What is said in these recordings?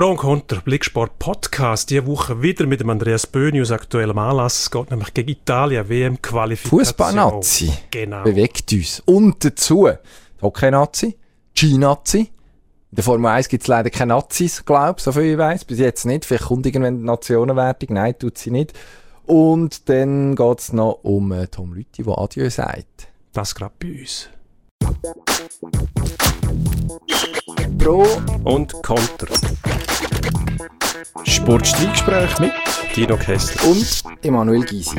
Pro und Contra, Blicksport Podcast, diese Woche wieder mit dem Andreas Böhni aus aktuellem Anlass. Es geht nämlich gegen Italien, WM-Qualifikation. Fußball-Nazi genau. Bewegt uns. Und dazu die Hockey-Nazi, Ski-Nazi. In der Formel 1 gibt es leider keine Nazis, glaube ich, so viel ich weiss. Bis jetzt nicht. Vielleicht kommt irgendwann die Nationenwertung. Nein, tut sie nicht. Und dann geht es noch um Tom Lüthi, der Adieu sagt. Das gerade bei uns. Pro und Contra. Sportstreitgespräch mit Dino Kessler und Emanuel Gysi.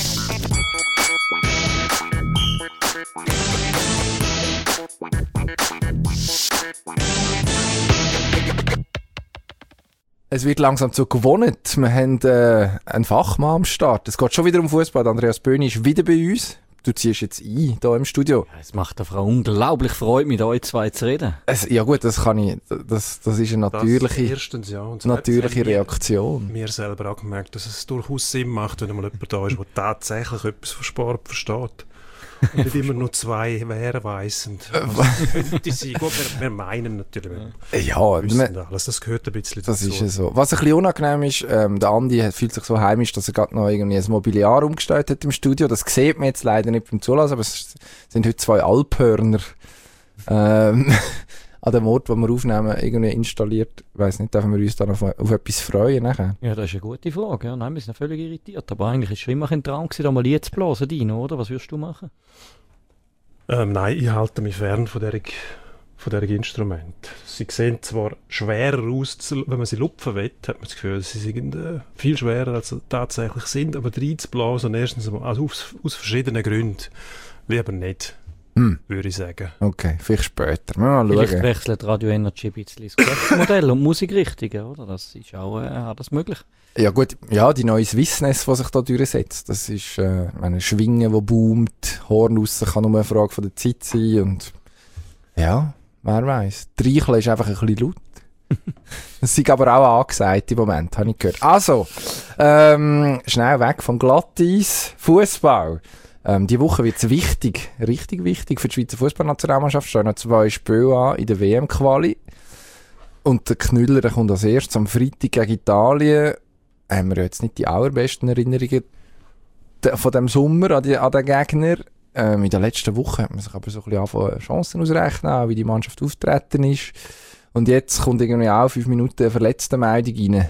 Es wird langsam zu gewohnt. Wir haben einen Fachmann am Start. Es geht schon wieder um Fußball. Andreas Böhni ist wieder bei uns. Du ziehst jetzt ein, hier im Studio. Es macht der Frau unglaublich Freude, mit euch zwei zu reden. Ja gut, das kann ich. Das ist eine natürliche Reaktion. Mir selber auch gemerkt, dass es durchaus Sinn macht, wenn mal jemand da ist, der tatsächlich etwas von Sport versteht. Und nicht immer nur zwei Wehren weiss. Könnte sein. Gut, wir meinen natürlich. Ja, alles, das gehört ein bisschen das dazu. Ist ja so. Was ein bisschen unangenehm ist, der Andi fühlt sich so heimisch, dass er gerade noch irgendwie ein Mobiliar umgestellt hat im Studio. Das sieht man jetzt leider nicht beim Zulassen, aber es sind heute zwei Alphörner an dem Ort, wo wir aufnehmen, irgendwie installiert. Ich weiss nicht, dürfen wir uns dann auf etwas freuen nachher? Ja, das ist eine gute Frage. Ja, nein, wir sind völlig irritiert. Aber eigentlich ist es schon immer ein Traum gewesen, da mal Lied zu blasen, Dino, oder? Was würdest du machen? Nein, ich halte mich fern von dieser Instrument. Sie sehen zwar schwerer aus, wenn man sie lupfen will, hat man das Gefühl, sie sind viel schwerer, als sie tatsächlich sind, aber reinzublasen, erstens also aus verschiedenen Gründen, lieber nicht. Würde ich sagen. Okay, vielleicht später. Mal vielleicht wechselt Radio Energy ein bisschen das Geschäftsmodell und Musikrichtungen, oder? Das ist auch alles möglich. Ja gut, ja, die neue Swissness, die sich da durchsetzt, das ist eine Schwinge, die boomt, Horn raus, kann nur eine Frage von der Zeit sein und ja, wer weiss. Treicheln ist einfach ein bisschen laut. Das ist aber auch angesagt im Moment, habe ich gehört. Also, schnell weg vom Glatteis, Fußball. Die Woche wird es wichtig, richtig wichtig für die Schweizer Fußballnationalmannschaft. Stehen noch 2 Spiele an in der WM-Quali. Und der Knüller, der kommt als erstes am Freitag gegen Italien. Haben wir jetzt nicht die allerbesten Erinnerungen von dem Sommer an den Gegner. In der letzten Woche hat man sich aber so ein bisschen angefangen, Chancen ausrechnen, auch wie die Mannschaft auftreten ist. Und jetzt kommt irgendwie auch 5 Minuten eine verletzte Meldung rein.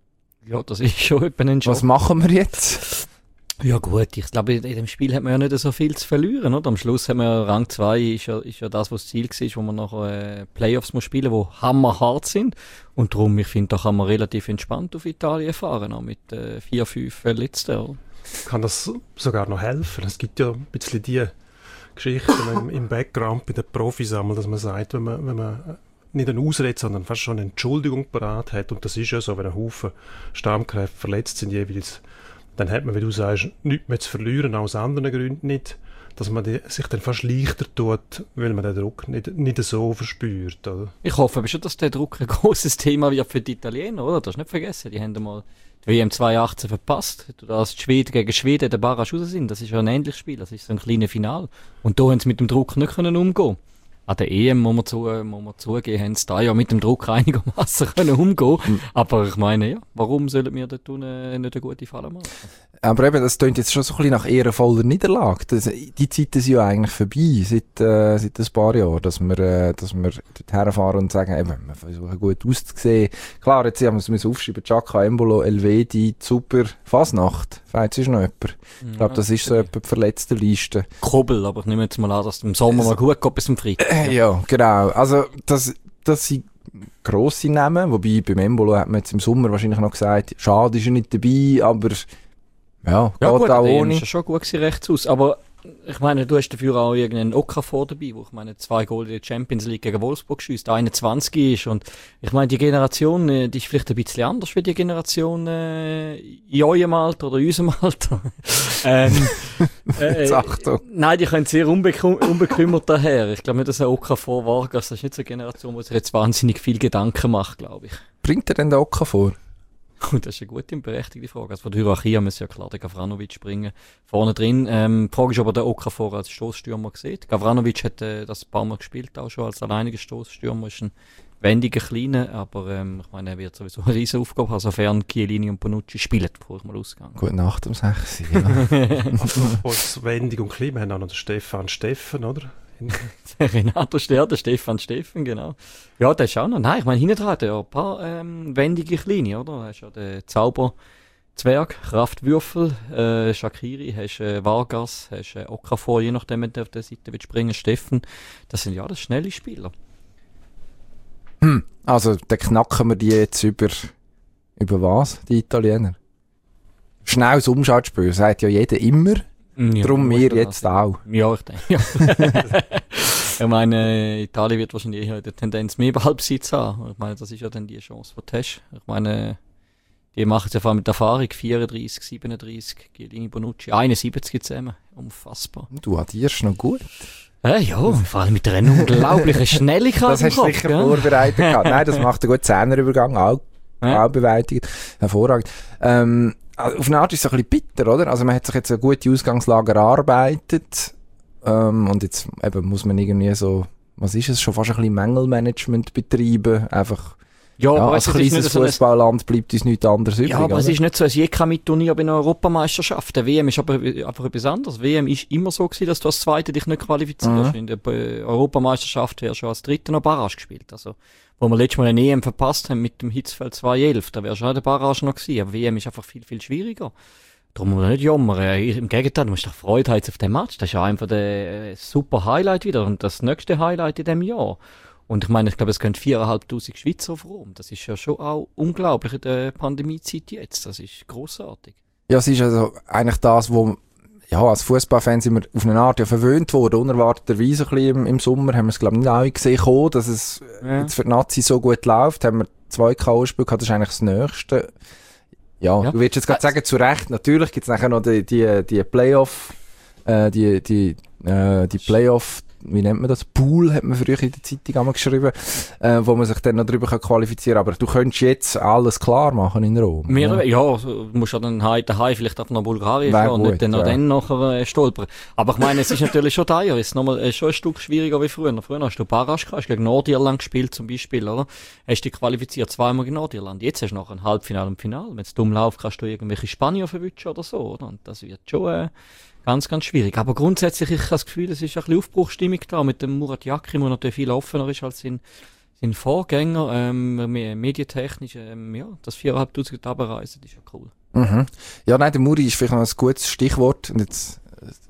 Ja, das ist schon ein Schock. Was machen wir jetzt? Ja gut, ich glaube, in dem Spiel hat man ja nicht so viel zu verlieren, oder? Am Schluss haben wir Rang 2, ist ja das, was das Ziel war, wo man nachher Playoffs muss spielen, die hammerhart sind. Und darum, ich finde, da kann man relativ entspannt auf Italien fahren, auch mit 4, 5 Verletzten. Kann das sogar noch helfen? Es gibt ja ein bisschen die Geschichten im Background bei den Profis einmal, dass man sagt, wenn man nicht eine Ausrede, sondern fast schon eine Entschuldigung parat hat, und das ist ja so, wenn ein Haufen Stammkräfte verletzt sind jeweils, dann hat man, wie du sagst, nichts mehr zu verlieren, aus anderen Gründen nicht, dass man sich dann fast leichter tut, weil man den Druck nicht so verspürt. Oder? Ich hoffe aber schon, dass der Druck ein grosses Thema wird für die Italiener, oder? Das hast du nicht vergessen, die haben einmal die WM 2018 verpasst, als die Schweden gegen Schweden der Barrage raus sind. Das ist ja ein ähnliches Spiel, das ist so ein kleines Final. Und da haben sie mit dem Druck nicht umgehen können. An der EM, muss man zugeben, haben sie da ja mit dem Druck einigermaßen umgehen. Aber ich meine, ja, warum sollen wir dort nicht eine gute Falle machen? Aber eben, das klingt jetzt schon so ein bisschen nach ehrenvoller Niederlage. Die Zeiten sind ja eigentlich vorbei, seit ein paar Jahren, dass wir dort herfahren und sagen, eben, wir versuchen gut auszusehen. Klar, jetzt haben wir es aufschreiben, Chaka, Embolo, Elvedi, super, Fasnacht. Vielleicht ist noch jemand. Ich glaube, das ist so jemand die verletzte Liste. Kobel, aber ich nehme jetzt mal an, dass es im Sommer mal gut geht bis zum Freitag. Ja, genau. Also, das sind grosse Namen, wobei beim Embolo hat man jetzt im Sommer wahrscheinlich noch gesagt, schade ist er nicht dabei, aber ja, geht gut, auch ohne. ohne. Ist ja schon gut gewesen, rechts aus, aber ich meine, du hast dafür auch irgendeinen Okafor dabei, wo ich meine 2 Goal in der Champions League gegen Wolfsburg schießt, der 21 ist, und ich meine, die Generation, die ist vielleicht ein bisschen anders wie die Generation in eurem Alter oder in unserem Alter. Achtung. Nein, die können sehr unbekümmert daher. Ich glaube nicht, dass ein Okafor war, das ist nicht so eine Generation, die sich jetzt wahnsinnig viel Gedanken macht, glaube ich. Bringt er denn den Okafor? Gut, das ist eine gute und berechtigte Frage. Also von der Hierarchie müssen ja klar der Gavranovic bringen. Vorne drin. Die Frage ist, ob er den Okafor als Stoßstürmer sieht. Gavranovic hat das ein paar Mal gespielt, auch schon als alleiniger Stoßstürmer. Ist ein wendiger Kleiner, aber ich meine, er wird sowieso eine riesen Aufgabe haben, sofern Chiellini und Bonucci spielen, bevor ich mal ausgehe. Gute Nacht um 6 Uhr. Apropos wendig und klein, wir haben auch noch den Stefan Steffen, oder? Der Renato Ster, der Stefan Steffen, genau. Ja, der ist auch noch. Nein, ich meine, hinten dran hat er ja ein paar wendige Kleine, oder? Du hast ja den Zauberzwerg, Kraftwürfel, Shaqiri, hast Vargas, hast Okafor, je nachdem, wenn du auf der Seite willst springen, Steffen. Das sind ja alles schnelle Spieler. Also, dann knacken wir die jetzt über was, die Italiener? Schnelles Umschaltspiel, sagt ja jeder immer. Ja, darum wir jetzt auch. Ja, ich denke, ja. Ich meine, Italien wird wahrscheinlich eher die Tendenz mehr Ballbesitz haben. Ich meine, das ist ja dann die Chance, die du hast. Ich meine, die machen es ja vor allem mit Erfahrung. 34, 37, Chiellini, Bonucci, 71 zusammen. Unfassbar. Du addierst noch gut. Ja, vor allem mit der unglaublichen Schnelligkeit. Das hast du sicher vorbereitet gehabt. Nein, das macht einen guten Zehnerübergang, auch bewältigt. Hervorragend. Auf eine Art ist es ein bisschen bitter, oder? Also man hat sich jetzt eine gute Ausgangslage erarbeitet und jetzt eben muss man irgendwie so, was ist es, schon fast ein bisschen Mängelmanagement betreiben, einfach als kleines Fußballland bleibt uns nichts anderes übrig. Ja, aber oder? Es ist nicht so, es je kein Mitturnier bei einer Europameisterschaft. Der WM ist aber einfach etwas anderes. WM ist immer so gewesen, dass du als Zweiter dich nicht qualifizierst. In der Europameisterschaft wäre schon als Dritter noch Barrage gespielt. Also, wo wir letztes Mal eine EM verpasst haben mit dem Hitzfeld 2011, da wäre schon der Barrage noch gewesen. Aber WM ist einfach viel, viel schwieriger. Darum muss man nicht jammern. Im Gegenteil, du musst doch Freude haben auf den Match. Das ist ja einfach der super Highlight wieder und das nächste Highlight in diesem Jahr. Und ich meine, ich glaube, es gehen 4'500 Schweizer auf Rom. Das ist ja schon auch unglaublich in der Pandemiezeit jetzt. Das ist grossartig. Ja, es ist also eigentlich das, wo als Fußballfans sind wir auf eine Art verwöhnt worden. Unerwarteterweise ein bisschen im Sommer haben wir es, glaube ich, nicht alle gesehen, dass es jetzt für die Nazi so gut läuft. Haben wir 2 K.O.-Spiele gehabt, das ist eigentlich das Nächste. Ja, du würdest jetzt gerade sagen, zu Recht, natürlich gibt es nachher noch die Playoff, die Playoff, wie nennt man das? Pool hat man früher in der Zeitung einmal geschrieben, wo man sich dann noch darüber qualifizieren kann. Aber du könntest jetzt alles klar machen in Rom. Du musst ja dann daheim vielleicht auf nach Bulgarien fahren und nicht dann nachher stolpern. Aber ich meine, es ist natürlich schon da, ist nochmal schon ein Stück schwieriger wie früher. Früher hast du Barrage gehabt, hast gegen Nordirland gespielt zum Beispiel, oder? Hast dich qualifiziert, 2-mal gegen Nordirland. Jetzt hast du noch ein Halbfinale und Finale. Wenn es dumm läuft, kannst du irgendwelche Spanier verwischen oder so, oder? Und das wird schon ganz, ganz schwierig. Aber grundsätzlich, ich habe das Gefühl, es ist ein bisschen Aufbruchstimmung da mit dem Murat Yakin, der natürlich viel offener ist als sein Vorgänger. Medientechnisch, das 4'500 runterreisen, ist ja cool. Mhm. Ja, nein, der Muri ist vielleicht noch ein gutes Stichwort. Und jetzt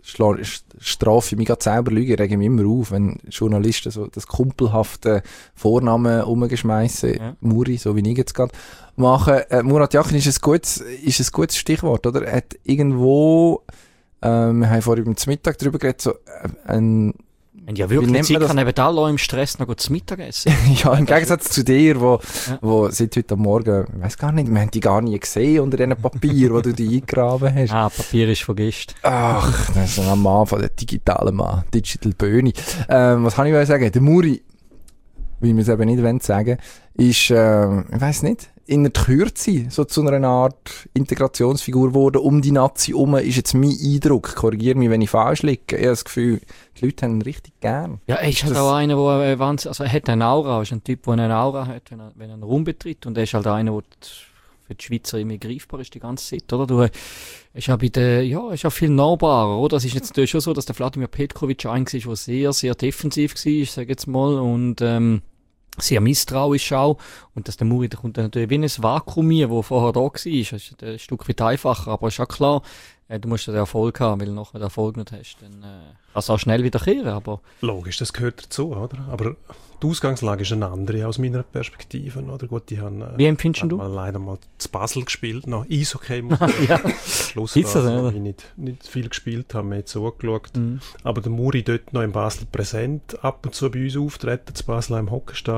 strafe ich mich gerade selber Lügen, rege mich immer auf, wenn Journalisten so das kumpelhafte Vornamen rumgeschmeissen, Muri, so wie ich jetzt gerade mache. Murat Yakin ist ein gutes Stichwort, oder? Er hat irgendwo wir haben vorhin zum Mittag darüber geredet, so Wenn ja wirklich Zeit kann, eben alle im Stress noch zu Mittag essen. Ja, im Gegensatz zu dir, wo seit heute Morgen, ich weiss gar nicht, wir haben die gar nie gesehen unter diesen Papier, wo du die eingegraben hast. Papier ist vergisst. Ach, das ist ein Mann von der digitalen Mann, Digital Böhni. Was kann ich sagen? Der Muri, wie wir es eben nicht sagen wollen, ist, ich weiss nicht, in der Kürze so zu einer Art Integrationsfigur geworden. Um die Nazi herum ist jetzt mein Eindruck. Korrigiere mich, wenn ich falsch liege. Ich habe das Gefühl, die Leute haben ihn richtig gern. Ja, er ist halt auch einer, der er hat eine Aura, ist ein Typ, der eine Aura hat, wenn er einen Raum betritt. Und er ist halt einer, der für die Schweizer immer greifbar ist die ganze Zeit, oder? Ist ja viel nahbarer, oder? Das ist jetzt natürlich schon so, dass der Vladimir Petkovic ein war, der sehr, sehr defensiv war, sage ich jetzt mal, und sehr misstrauisch auch. Und dass der Muri, da kommt dann natürlich wie ein Vakuum hier, wo vorher da war. Das ist ein Stück weit einfacher, aber ist auch klar, du musst den Erfolg haben, weil du nachher den Erfolg nicht hast, dann kannst du auch schnell wiederkehren, aber... Logisch, das gehört dazu, oder? Aber die Ausgangslage ist eine andere aus meiner Perspektive, oder? Gut, die haben wie empfindest du? Leider mal zu Basel gespielt, noch Eishockey muss man ja. Schluss war, ich nicht viel gespielt habe, mir zugeschaut. Aber der Muri dort noch in Basel präsent, ab und zu bei uns auftreten, zu Basel im Hockeystadion,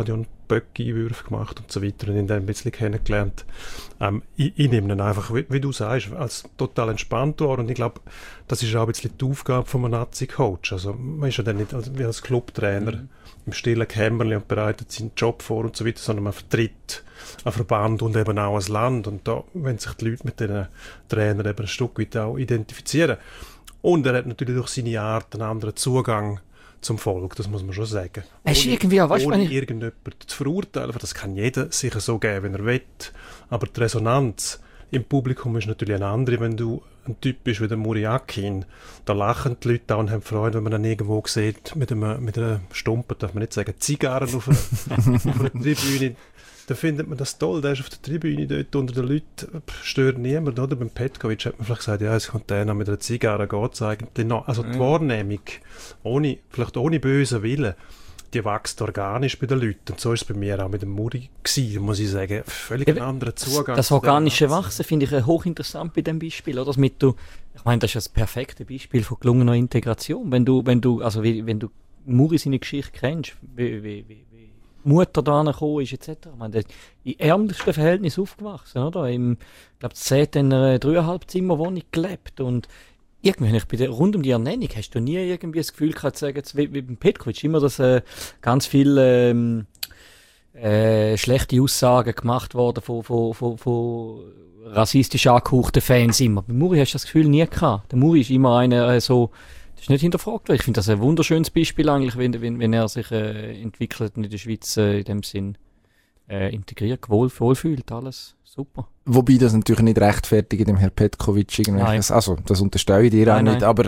Böcki-Einwürfe gemacht und so weiter und ihn dann ein bisschen kennengelernt. Ich nehme ihn einfach, wie du sagst, als total entspannt war und ich glaube, das ist auch ein bisschen die Aufgabe von einem Nazi-Coach. Also man ist ja dann nicht wie als Clubtrainer im stillen Kämmerchen und bereitet seinen Job vor und so weiter, sondern man vertritt einen Verband und eben auch ein Land und da, wenn sich die Leute mit den Trainern eben ein Stück weit auch identifizieren. Und er hat natürlich durch seine Art einen anderen Zugang zum Volk, das muss man schon sagen. Ohne irgendjemanden zu verurteilen, das kann jeder sicher so geben, wenn er will. Aber die Resonanz im Publikum ist natürlich eine andere, wenn du ein Typ bist wie der Muri Akin. Da lachen die Leute auch und haben Freude, wenn man ihn irgendwo sieht, mit einer Stumpe, darf man nicht sagen, Zigarren auf einer Tribüne. Da findet man das toll, der ist auf der Tribüne dort unter den Leuten, stört niemand, oder? Beim Petkovic hat man vielleicht gesagt, ja, es kommt der noch mit einer Zigarre, geht es eigentlich noch. Also die Wahrnehmung, vielleicht ohne bösen Willen, die wächst organisch bei den Leuten. Und so ist es bei mir auch mit dem Muri gewesen, muss ich sagen. Völlig ein anderer Zugang. Das organische Wachsen finde ich hochinteressant bei diesem Beispiel, oder? Ich meine, das ist das perfekte Beispiel von gelungener Integration. Wenn du Muri seine Geschichte kennst, wie Mutter da gekommen ist, etc. Ich meine, in ärmlichsten Verhältnissen aufgewachsen, oder? Ich glaube, es hat in einer 3,5 Zimmerwohnung gelebt und irgendwie, rund um die Ernennung hast du nie irgendwie das Gefühl gehabt, zu sagen, wie beim Petkovic, immer, dass ganz viele schlechte Aussagen gemacht worden von rassistisch angehauchten Fans immer. Bei Muri hast du das Gefühl nie gehabt. Der Muri ist immer einer das ist nicht hinterfragt worden. Ich finde das ein wunderschönes Beispiel eigentlich, wenn er sich entwickelt und in der Schweiz in dem Sinn integriert, wohlfühlt, alles super. Wobei das natürlich nicht rechtfertigt dem Herrn Petkovic irgendwelches, also das unterstelle ich dir auch nicht, aber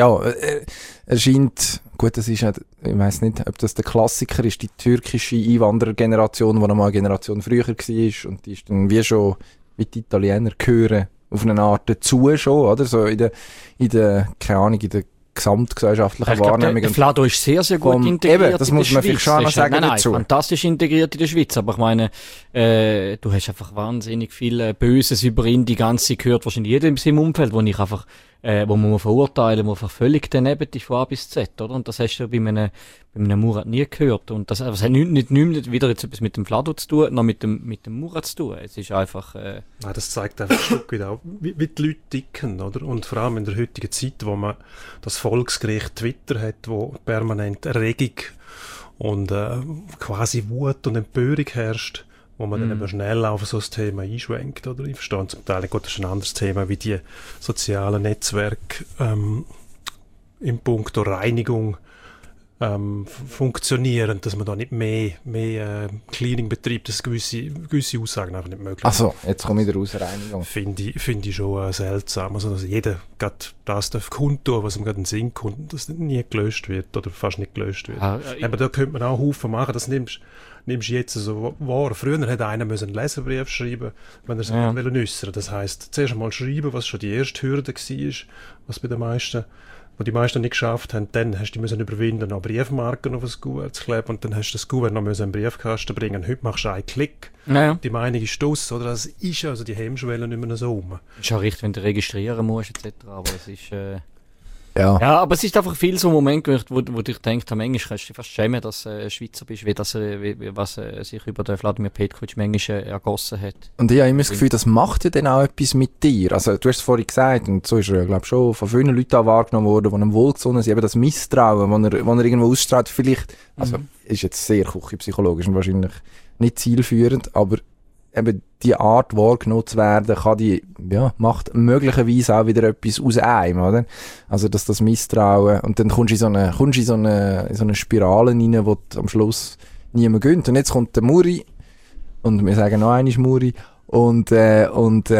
er scheint, gut, das ist, ich weiss nicht, ob das der Klassiker ist, die türkische Einwanderergeneration, die noch mal eine Generation früher war und die ist dann wie die Italiener gehören auf eine Art dazu schon, oder? So in der keine Ahnung, in der gesamtgesellschaftlichen Wahrnehmung. Der Flado ist sehr, sehr gut integriert. Eben, das muss man vielleicht schon einmal sagen dazu. Fantastisch integriert in der Schweiz, aber ich meine, du hast einfach wahnsinnig viel Böses über ihn die ganze Zeit gehört, wahrscheinlich jeder in seinem Umfeld, wo ich einfach, wo man verurteilen, wo einfach völlig daneben ist von A bis Z, oder? Und das hast du bei einem Murat nie gehört. Und das hat nicht wieder jetzt etwas mit dem Flado zu tun, noch mit dem Murat zu tun. Es ist einfach, Nein, das zeigt einfach ein Stück weit auch, wie die Leute ticken, oder? Und vor allem in der heutigen Zeit, wo man das Volksgericht Twitter hat, wo permanent Erregung und quasi Wut und Empörung herrscht, wo man dann eben schnell auf so ein Thema einschwenkt, oder? Ich verstehe zum Teil, gut, das ist ein anderes Thema, wie die sozialen Netzwerke im Punkt der Reinigung funktionieren, dass man da nicht mehr Cleaning betreibt, dass gewisse Aussagen einfach nicht möglich sind. Also, jetzt komme ich wieder raus, Reinigung. Finde ich schon seltsam. Also, dass jeder gerade das darf kundtun, was ihm gerade in den Sinn kommt, dass das nie gelöscht wird oder fast nicht gelöscht wird. Aber da könnte man auch Haufen machen. Das nimmst du jetzt so wahr. Früher hätte einer einen Leserbrief schreiben, wenn er sich nicht äußern. Das heisst, zuerst einmal schreiben, was schon die erste Hürde war, was bei den meisten, wo die meisten nicht geschafft haben, dann hast du überwinden, noch Briefmarken auf das Kuvert zu kleben und dann hast du das Kuvert noch in den Briefkasten bringen. Heute machst du einen Klick. Ja. Die Meinung ist draus, oder? Das ist also die Hemmschwelle nicht mehr so rum. Das ist auch richtig, wenn du registrieren musst, etc. Aber es ist, ja, aber es ist einfach viel so ein Moment, wo du denkst, manchmal kannst du dich fast schämen, dass du Schweizer bist, was sich über den Wladimir Petkovic manchmal ergossen hat. Und ich habe immer das Gefühl, das macht ja dann auch etwas mit dir. Also du hast es vorhin gesagt, und so ist er, glaube ich, schon von vielen Leuten auch wahrgenommen worden, die einem wohlgesonnen sind, eben das Misstrauen, das er irgendwo ausstrahlt, vielleicht, also ist jetzt sehr küchenpsychologisch und wahrscheinlich nicht zielführend, aber eben die Art wahrgenommen zu werden, macht möglicherweise auch wieder etwas aus einem, oder? Also, dass das Misstrauen, und dann kommst du in so eine Spirale rein, wo am Schluss niemand gönnt. Und jetzt kommt der Muri, und wir sagen noch einmal Muri, es ist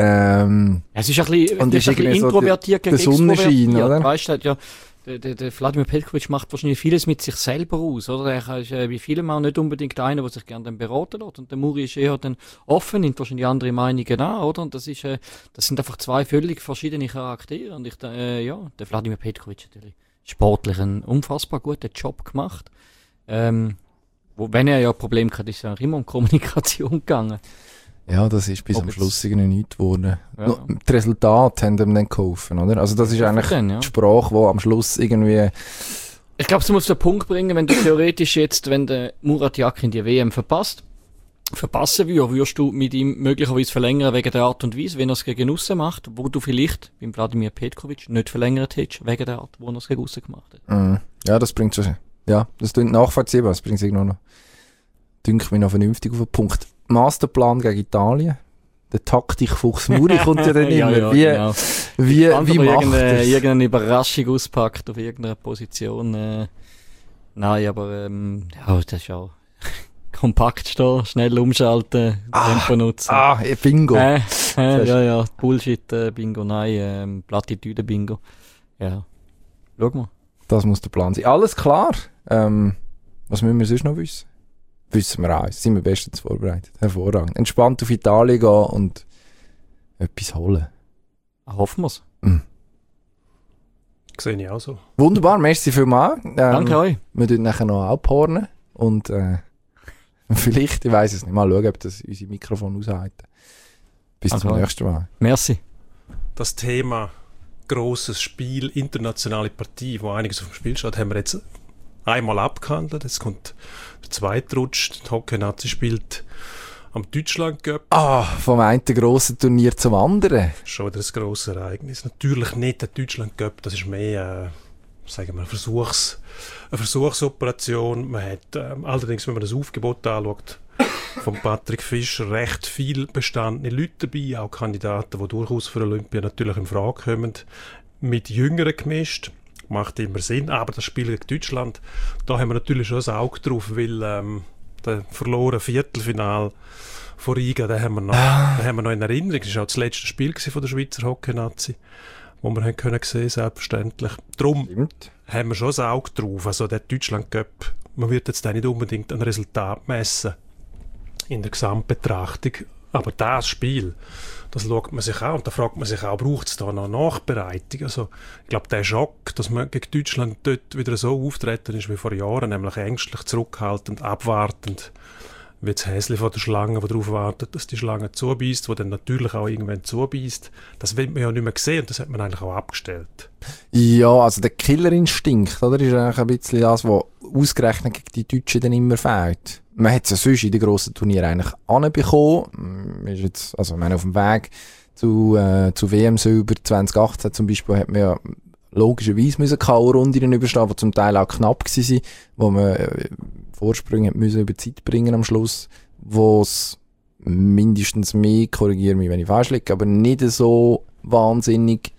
ein bisschen introvertiert gegen Sonnenschein, oder? Weißt du, ja, der Wladimir Petkovic macht wahrscheinlich vieles mit sich selber aus, oder? Er ist wie viele Mal nicht unbedingt einer, der sich gerne dann beraten lässt. Und der Muri ist eher dann offen, nimmt wahrscheinlich andere Meinungen an, oder? Und das sind einfach zwei völlig verschiedene Charaktere. Und der Wladimir Petkovic hat natürlich sportlich einen unfassbar guten Job gemacht. Wenn er ja Probleme hatte, ist es ja immer um Kommunikation gegangen. Ja, das ist bis am Schluss irgendwie nichts geworden. Ja. Die Resultate haben ihm dann geholfen, oder? Also das ist eigentlich die Sprache, die am Schluss irgendwie... Ich glaube, du musst den Punkt bringen, wenn du theoretisch jetzt, wenn der Murat Yakin die WM verpasst, verpassen würdest du mit ihm möglicherweise verlängern wegen der Art und Weise, wenn er es gegen aussen macht, wo du vielleicht beim Wladimir Petkovic nicht verlängert hättest, wegen der Art, wo er es gegen aussen gemacht hat? Ja, das bringt schon. Ja, das klingt nachvollziehbar, das bringt sich noch, dünkt mich noch vernünftig auf den Punkt. Masterplan gegen Italien. Der Taktikfuchs Muri kommt ja dann immer. Ja, genau. Wie macht das? Irgendeine Überraschung auspackt auf irgendeiner Position. Nein, aber das ist auch kompakt stehen, schnell umschalten, Tempo nutzen. Bingo. Ja, Bullshit, Bingo, nein, Plattitüde, Bingo. Ja, schau mal. Das muss der Plan sein. Alles klar. Was müssen wir sonst noch wissen? Wissen wir alles. Sind wir bestens vorbereitet. Hervorragend. Entspannt auf Italien gehen und etwas holen. Hoffen wir's. Sehe ich auch so. Wunderbar, merci vielmals. Danke euch. Wir tun nachher noch abhornen und vielleicht, ich weiss es nicht, mal schauen, ob das unsere Mikrofon aushalten. Bis zum nächsten Mal. Merci. Das Thema grosses Spiel, internationale Partie, wo einiges auf dem Spiel steht, haben wir jetzt einmal abgehandelt. Jetzt kommt der zweite Rutsch. Die Hockey-Nazi spielt am Deutschland-Cup. Vom einen grossen Turnier zum anderen. Schon wieder ein grosses Ereignis. Natürlich nicht der Deutschland-Cup, das ist mehr, sagen wir, eine Versuchsoperation. Man hat allerdings, wenn man das Aufgebot anschaut, von Patrick Fischer recht viel bestandene Leute dabei, auch Kandidaten, die durchaus für Olympia natürlich in Frage kommen, mit Jüngeren gemischt. Macht immer Sinn, aber das Spiel gegen Deutschland, da haben wir natürlich schon ein Auge drauf, weil der verlorene Viertelfinal vor Riga, den haben wir noch in Erinnerung. Das war auch das letzte Spiel von der Schweizer Hockey-Nazi, wo wir können sehen, selbstverständlich. Darum haben wir schon ein Auge drauf. Also der Deutschland-Cup, man wird jetzt auch nicht unbedingt ein Resultat messen in der Gesamtbetrachtung, aber das Spiel, das schaut man sich an und da fragt man sich auch, braucht es da noch Nachbereitung? Also, ich glaube, der Schock, dass man gegen Deutschland dort wieder so auftreten ist wie vor Jahren, nämlich ängstlich, zurückhaltend, abwartend, wie das Häschen von der Schlange, die darauf wartet, dass die Schlange zubeißt, die dann natürlich auch irgendwann zubeißt. Das will man ja nicht mehr sehen und das hat man eigentlich auch abgestellt. Ja, also der Killerinstinkt, oder, ist eigentlich ein bisschen das, was ausgerechnet gegen die Deutschen dann immer fehlt. Man hat es ja sonst in den grossen Turnieren eigentlich anbekommen. Ist jetzt, also, ich meine, auf dem Weg zu WM-Silber 2018 zum Beispiel hat man ja logischerweise K.O.-Runden überstehen, die zum Teil auch knapp waren, wo man Vorsprünge müssen über Zeit bringen am Schluss, wo es mindestens mehr, korrigiere mich, wenn ich falsch liege, aber nicht so wahnsinnig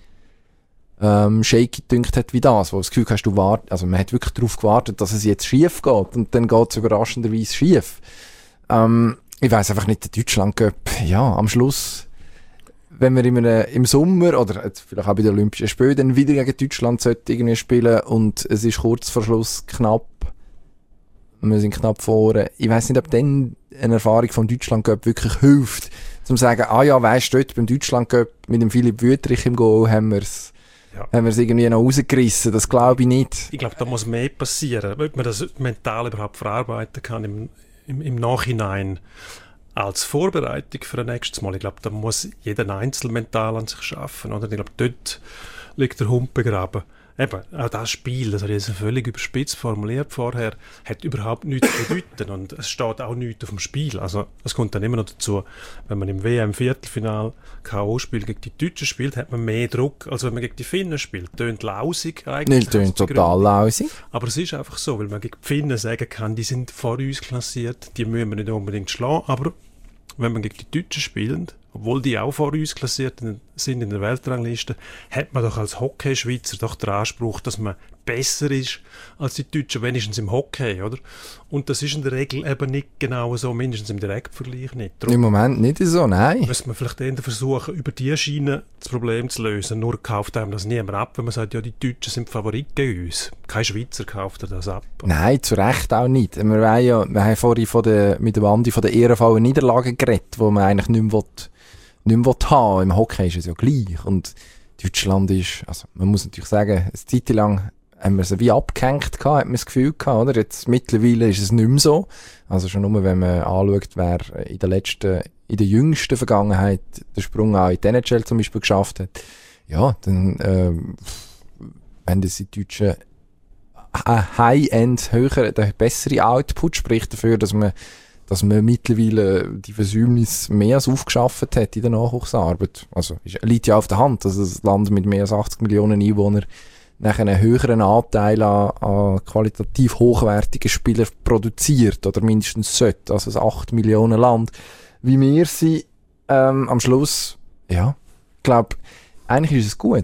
shaky gedünkt hat wie das, wo das Gefühl hast, also man hat wirklich darauf gewartet, dass es jetzt schief geht und dann geht es überraschenderweise schief. Ich weiss einfach nicht, der Deutschland-Cup, ja, am Schluss, wenn wir im Sommer oder jetzt vielleicht auch bei den Olympischen Spielen dann wieder gegen Deutschland sollte irgendwie spielen und es ist kurz vor Schluss knapp, wir sind knapp vorne. Ich weiss nicht, ob dann eine Erfahrung vom Deutschland-Cup wirklich hilft, zum zu sagen, weisst du, dort beim Deutschland-Cup mit dem Philipp Wüthrich im Goal haben wir es irgendwie noch rausgerissen. Das glaube ich nicht. Ich glaube, da muss mehr passieren, ob man das mental überhaupt verarbeiten kann im Nachhinein als Vorbereitung für ein nächstes Mal. Ich glaube, da muss jeder Einzelne mental an sich arbeiten. Oder? Ich glaube, dort liegt der Hund begraben. Eben, auch das Spiel, das habe ich jetzt völlig überspitzt formuliert vorher, hat überhaupt nichts zu bedeuten und es steht auch nichts auf dem Spiel. Also es kommt dann immer noch dazu, wenn man im WM-Viertelfinal K.O.-Spiel gegen die Deutschen spielt, hat man mehr Druck, als wenn man gegen die Finnen spielt. Tönt lausig eigentlich. Tönt total lausig. Aber es ist einfach so, weil man gegen die Finnen sagen kann, die sind vor uns klassiert, die müssen wir nicht unbedingt schlagen, aber wenn man gegen die Deutschen spielt, obwohl die auch vor uns klassiert sind in der Weltrangliste, hat man doch als Hockey-Schweizer doch den Anspruch, dass man besser ist als die Deutschen, wenigstens im Hockey, oder? Und das ist in der Regel eben nicht genau so, mindestens im Direktvergleich nicht. Darum im Moment nicht so, nein. Müsste man vielleicht eher versuchen, über diese Schiene das Problem zu lösen. Nur kauft einem das niemand ab, wenn man sagt, ja, die Deutschen sind Favorit gegen uns. Kein Schweizer kauft das ab. Nein, zu Recht auch nicht. Wir haben vorhin mit dem Andi von der ehrenvollen Niederlage geredet, wo man eigentlich nicht mehr haben. Im Hockey ist es ja gleich. Und Deutschland ist, also man muss natürlich sagen, eine Zeit lang haben wir sie wie abgehängt gehabt, hat man das Gefühl gehabt, oder? Jetzt mittlerweile ist es nicht mehr so. Also schon nur, wenn man anschaut, wer in der jüngsten Vergangenheit den Sprung auch in die NHL zum Beispiel geschafft hat. Ja, dann, wenn das die Deutschen High-End höher, der bessere Output spricht dafür, dass man dass man mittlerweile die Versäumnisse mehr als aufgeschafft hat in der Nachwuchsarbeit. Also, liegt ja auf der Hand, dass das Land mit mehr als 80 Millionen Einwohnern nachher einen höheren Anteil an qualitativ hochwertigen Spielern produziert, oder mindestens sollte, also ein 8 Millionen Land, wie wir sind, am Schluss, ja, ich glaube, eigentlich ist es gut.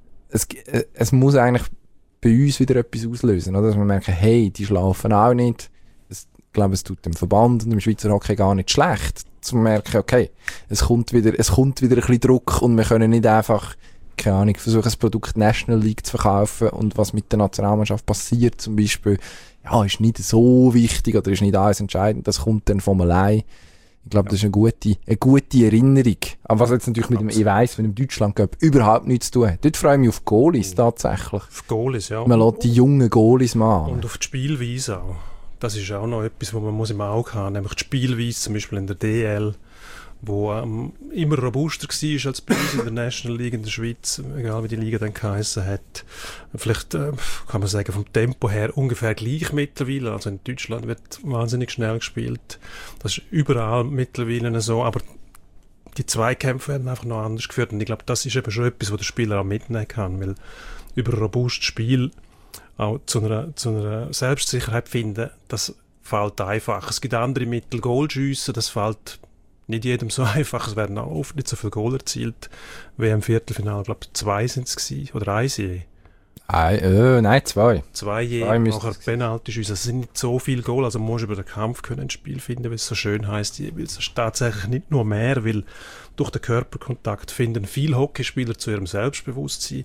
Es muss eigentlich bei uns wieder etwas auslösen, oder? Dass wir merken, hey, die schlafen auch nicht. Ich glaube, es tut dem Verband und dem Schweizer Hockey gar nicht schlecht, zu merken, okay, es kommt wieder ein bisschen Druck und wir können nicht einfach, keine Ahnung, versuchen, ein Produkt National League zu verkaufen und was mit der Nationalmannschaft passiert, zum Beispiel, ja, ist nicht so wichtig oder ist nicht alles entscheidend, das kommt dann von allein. Ich glaube, das ist eine gute Erinnerung. Aber was jetzt natürlich mit dem, ich weiss, mit dem Deutschland Cup überhaupt nichts zu tun hat. Dort freue ich mich auf Goalies tatsächlich. Auf Goalies, ja. Man lässt die jungen Goalies machen. Und auf die Spielweise auch. Das ist auch noch etwas, was man muss im Auge haben muss. Nämlich die Spielweise, zum Beispiel in der DL, wo immer robuster war als bei uns in der National League in der Schweiz, egal wie die Liga dann geheissen hat. Vielleicht kann man sagen, vom Tempo her ungefähr gleich mittlerweile. Also in Deutschland wird wahnsinnig schnell gespielt. Das ist überall mittlerweile so, aber die Zweikämpfe werden einfach noch anders geführt. Und ich glaube, das ist eben schon etwas, was der Spieler auch mitnehmen kann, weil über ein robustes Spiel auch zu einer Selbstsicherheit finden, das fällt einfach. Es gibt andere Mittel, Goal schiessen, das fällt nicht jedem so einfach. Es werden auch oft nicht so viele Goal erzielt. Wie im Viertelfinale, glaube ich, 2 sind es gewesen. Oder 1 je. Nein, 2. 2 je, nachher Penalty-Schüsse. Es sind nicht so viele Goal, also man muss über den Kampf können ein Spiel finden, wie es so schön heisst. Weil es ist tatsächlich nicht nur mehr, weil durch den Körperkontakt finden viele Hockeyspieler zu ihrem Selbstbewusstsein.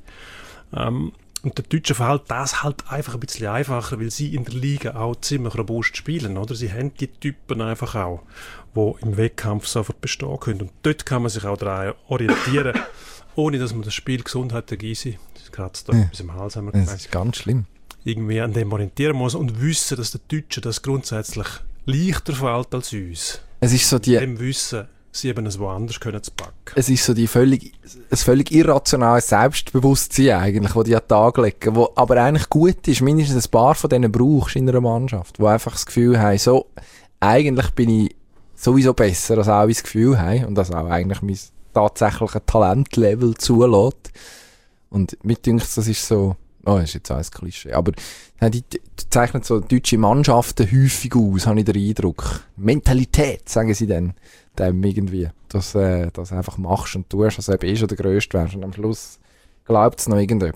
Und der Deutsche fällt das halt einfach ein bisschen einfacher, weil sie in der Liga auch ziemlich robust spielen, oder? Sie haben die Typen einfach auch, die im Wettkampf sofort bestehen können. Und dort kann man sich auch daran orientieren, ohne dass man das Spiel Gesundheit der Gysi, das kratzt da bis im Hals, haben wir gesagt. Das ist ganz schlimm. Irgendwie an dem orientieren muss und wissen, dass der Deutsche das grundsätzlich leichter fällt als uns. Es ist so die... Dem Wissen, sie eben es woanders können zu packen. Es ist so ein völlig irrationales Selbstbewusstsein eigentlich, das die an den Tag legen, wo aber eigentlich gut ist, mindestens ein paar von denen brauchst in einer Mannschaft, die einfach das Gefühl haben, so, eigentlich bin ich sowieso besser, als auch das Gefühl haben und das auch eigentlich mein tatsächliches Talentlevel zulässt. Und mir denke, das ist so, das ist jetzt auch ein Klischee, aber die zeichnen so deutsche Mannschaften häufig aus, habe ich den Eindruck. Mentalität, sagen sie dann. Dem irgendwie, dass du das einfach machst und tust, als ob schon der Grösste wärst. Und am Schluss glaubt es noch irgendjemand.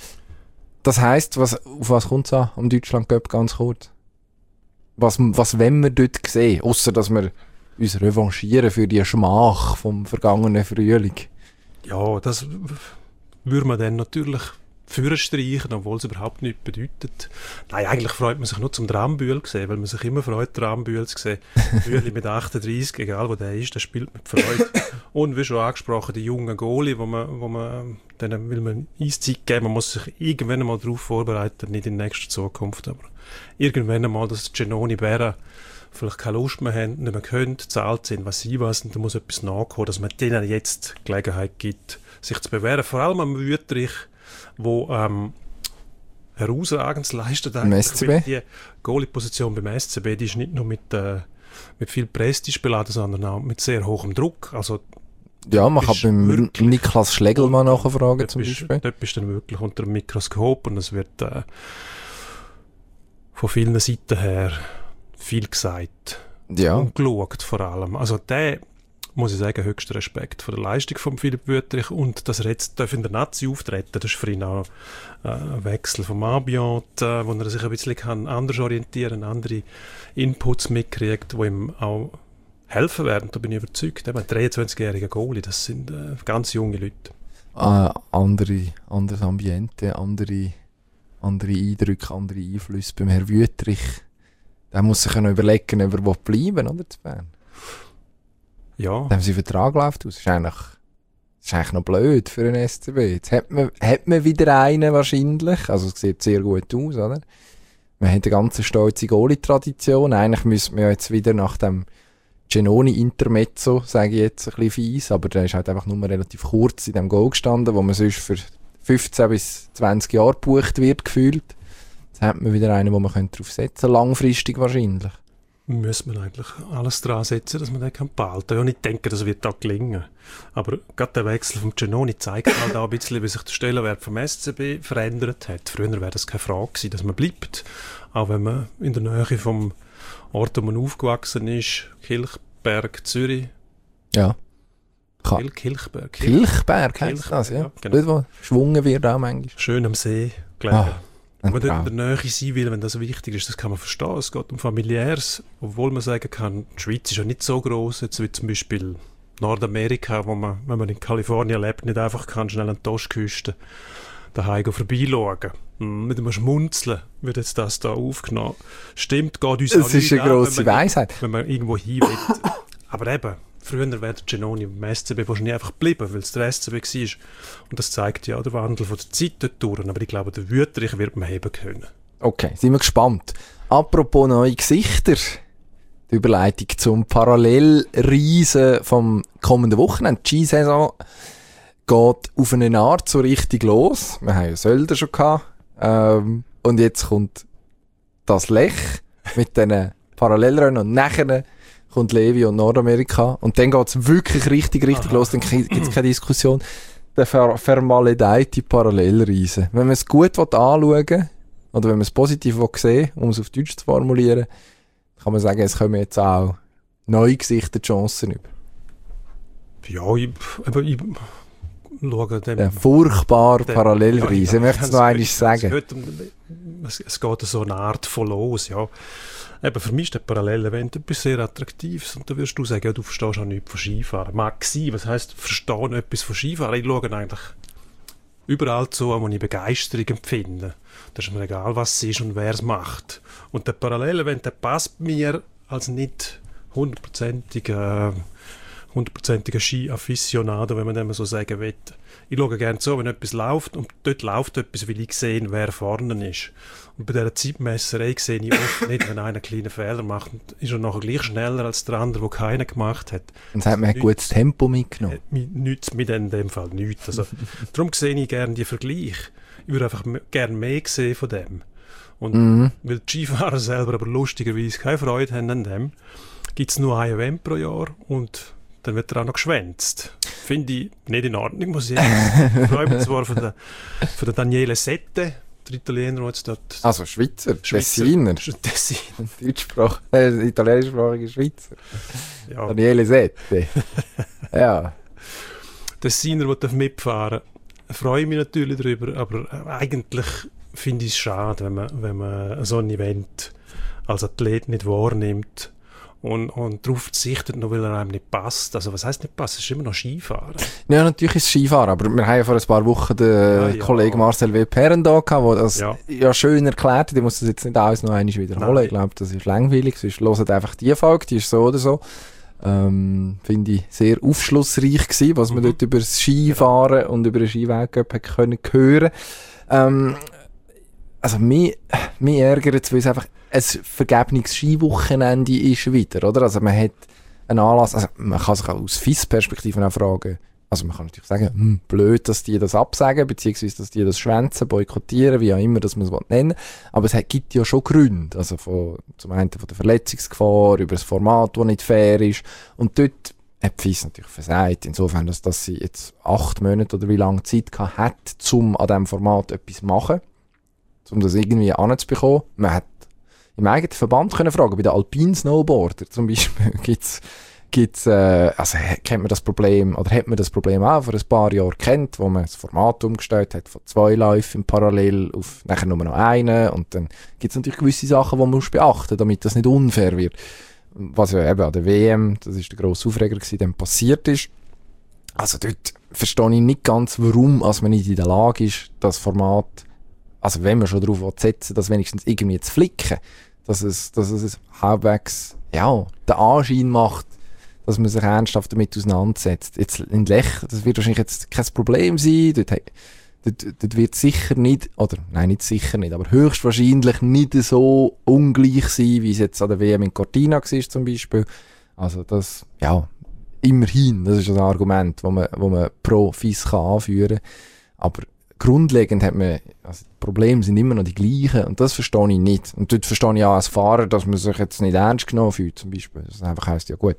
Das heisst, auf was kommt es an am Deutschland Cup ganz kurz? Was wollen wir dort sehen? Ausser, dass wir uns revanchieren für die Schmach vom vergangenen Frühling. Ja, das würde man dann natürlich streichen, obwohl es überhaupt nichts bedeutet. Nein, eigentlich freut man sich nur zum Drambühl sehen, weil man sich immer freut, Drambühl zu sehen. Bühli mit 38, egal wo der ist, der spielt mit Freude. Und wie schon angesprochen, die jungen Goalie, denen will man Eiszeit geben, man muss sich irgendwann einmal darauf vorbereiten, nicht in nächster Zukunft, aber irgendwann einmal, dass Genoni Berra vielleicht keine Lust mehr haben, nicht mehr können, zahlt sind, was sie was, und da muss etwas nachkommen, dass man denen jetzt Gelegenheit gibt, sich zu bewähren. Vor allem am Wüterich, wo herausragendes leistet eigentlich. Die Goalie-Position beim SCB, die ist nicht nur mit viel Prestige beladen, sondern auch mit sehr hohem Druck. Also, ja, man kann beim Niklas Schlegelmann nachfragen zum Beispiel. Dort bist du dann wirklich unter dem Mikroskop und es wird von vielen Seiten her viel gesagt. Ja. Und geschaut vor allem. Also der, muss ich sagen, höchster Respekt vor der Leistung von Philipp Wüterich und dass er jetzt in der Nazi auftreten, das ist für ihn auch ein Wechsel vom Ambiente, wo er sich ein bisschen anders orientieren kann, andere Inputs mitkriegt, die ihm auch helfen werden, da bin ich überzeugt. Ein 23-jähriger Goalie, das sind ganz junge Leute. Anderes Ambiente, andere Eindrücke, andere Einflüsse beim Herrn Wüterich. Der muss sich noch überlegen, ob er bleiben oder zu Bern. Ja. Dann haben sie Vertrag läuft aus. Das ist eigentlich noch blöd für einen SCB. Jetzt hat man wieder einen wahrscheinlich. Also es sieht sehr gut aus, oder? Man hat eine ganz stolze Goalie-Tradition. Eigentlich müsste man ja jetzt wieder nach dem Genoni-Intermezzo, sage ich jetzt ein bisschen fies, aber der ist halt einfach nur relativ kurz in dem Goal gestanden, wo man sonst für 15 bis 20 Jahre gebucht wird, gefühlt. Jetzt hat man wieder einen, wo man darauf setzen könnte, langfristig wahrscheinlich. müsste man eigentlich alles dran setzen, dass man den kann behalten kann. Und ich denke, das wird auch gelingen. Aber gerade der Wechsel vom Giannoni zeigt halt auch ein bisschen, wie sich der Stellenwert vom SCB verändert hat. Früher wäre das keine Frage gewesen, dass man bleibt. Auch wenn man in der Nähe vom Ort, wo man aufgewachsen ist, Kilchberg, Zürich. Ja. Kilchberg heisst das, ja. Genau. Dort, wo geschwungen wird auch manchmal. Schön am See gelegen. Ein Wenn man dort Traum. in der Nähe sein will, wenn das wichtig ist, das kann man verstehen. Es geht um Familiäres, obwohl man sagen kann, die Schweiz ist ja nicht so gross, jetzt wie zum Beispiel Nordamerika, wo man, wenn man in Kalifornien lebt, nicht einfach kann schnell an die Ostküste daheim vorbeischauen. Mit einem Schmunzeln wird jetzt das da aufgenommen. Stimmt, geht uns Es ist eine grosse Weisheit. Wenn man irgendwo hin will. Aber eben, früher wäre der Giannoni beim SCB wahrscheinlich einfach geblieben, weil es der SCB war. Und das zeigt ja auch der Wandel von der Zeit dort durch. Aber ich glaube, der Wüterich wird man heben können. Okay, sind wir gespannt. Apropos neue Gesichter. Die Überleitung zum Parallelreisen vom kommenden Wochenende. Die Skisaison geht auf eine Art so richtig los. Wir haben ja Sölden schon gehabt. Und jetzt kommt das Lech mit diesen Parallelrennen und nachher kommt Levi und Nordamerika. Und dann geht es wirklich richtig los. Dann gibt es keine Diskussion. Der vermaledeite Parallelreisen. Wenn man es gut anschauen will, oder wenn man es positiv sehen will, um es auf Deutsch zu formulieren, kann man sagen, es kommen jetzt auch neue Gesichter Chancen über. Ja, ich schaue dem... Der furchtbar Parallelreisen, möchte ich noch einmal sagen. Es geht so eine Art von los, ja. Eben, für mich ist der Parallel-Event etwas sehr Attraktives. Und da wirst du sagen, ja, du verstehst auch nichts von Skifahren. Mag sein, was heisst, verstehen etwas von Skifahren? Ich schaue eigentlich überall zu, wo ich Begeisterung empfinde. Das ist mir egal, was es ist und wer es macht. Und der Parallel-Event, der passt mir als nicht hundertprozentiger Ski-Afficionado, wenn man dem so sagen will. Ich schaue gerne zu, wenn etwas läuft und dort läuft etwas, weil ich sehe, wer vorne ist. Und bei dieser Zeitmesserei sehe ich oft nicht, wenn einer einen kleinen Fehler macht, ist er nachher gleich schneller als der andere, der keinen gemacht hat. Und hat man ein gutes Tempo mitgenommen. Nützt mir in dem Fall nichts. Also, darum sehe ich gerne die Vergleiche. Ich würde einfach gerne mehr sehen von dem. Und weil die Skifahrer selber aber lustigerweise keine Freude haben an dem, gibt es nur ein Event pro Jahr und dann wird er auch noch geschwänzt. Finde ich nicht in Ordnung, muss ich sagen. Ich freue mich zwar von der Daniele Sette, der Italiener, der jetzt dort... Also Schweizer. Tessiner. Italienischsprachige Schweizer. Ja. Daniele Sette. Ja. Tessiner, der mitfahren darf. Freue mich natürlich darüber, aber eigentlich finde ich es schade, wenn man so ein Event als Athlet nicht wahrnimmt und darauf verzichtet, nur weil er einem nicht passt. Also was heisst nicht passt? Es ist immer noch Skifahren. Ja, natürlich ist es Skifahren, aber wir haben ja vor ein paar Wochen den Kollegen Marcel W. Perren da gehabt, der das ja schön erklärt hat. Ich muss das jetzt nicht alles noch einmal wiederholen. Nein. Ich glaube, das ist langweilig. Sonst hört einfach die Folge, die ist so oder so. Finde ich sehr aufschlussreich gewesen, was man dort über das Skifahren und über den Skiweltcup können hören. Also mich ärgert es, weil es einfach ein vergebenes Skiwochenende ist wieder, oder? Also man hat einen Anlass, also man kann sich auch aus FIS-Perspektive auch fragen, also man kann natürlich sagen, blöd, dass die das absagen, beziehungsweise dass die das schwänzen, boykottieren, wie auch immer, dass man es nennen will. Aber es gibt ja schon Gründe, also zum einen von der Verletzungsgefahr, über das Format, das nicht fair ist. Und dort hat die FIS natürlich versagt, insofern, dass sie jetzt 8 Monate oder wie lange Zeit gehabt hat, um an diesem Format etwas zu machen, um das irgendwie anzubekommen. Man hat im eigenen Verband können fragen, bei den Alpine Snowboarder zum Beispiel gibt's, also kennt man das Problem, oder hat man das Problem auch vor ein paar Jahren kennt, wo man das Format umgestellt hat von 2 Läufen parallel auf nachher nur noch einen, und dann gibt's natürlich gewisse Sachen, die man muss beachten, damit das nicht unfair wird. Was ja eben an der WM, das ist der grosse Aufreger gewesen, dann passiert ist. Also dort verstehe ich nicht ganz, warum als man nicht in der Lage ist, das Format, also wenn man schon darauf setzen will, das wenigstens irgendwie zu flicken, dass es halbwegs, ja, den Anschein macht, dass man sich ernsthaft damit auseinandersetzt. Jetzt in Lech, das wird wahrscheinlich jetzt kein Problem sein, dort wird sicher nicht, oder nein, nicht sicher nicht, aber höchstwahrscheinlich nicht so ungleich sein, wie es jetzt an der WM in Cortina war zum Beispiel. Also das, ja, immerhin, das ist ein Argument, wo man pro FIS kann anführen kann. Aber grundlegend hat man, also die Probleme sind immer noch die gleichen und das verstehe ich nicht. Und dort verstehe ich auch als Fahrer, dass man sich jetzt nicht ernst genommen fühlt, zum Beispiel. Das einfach heisst, ja gut,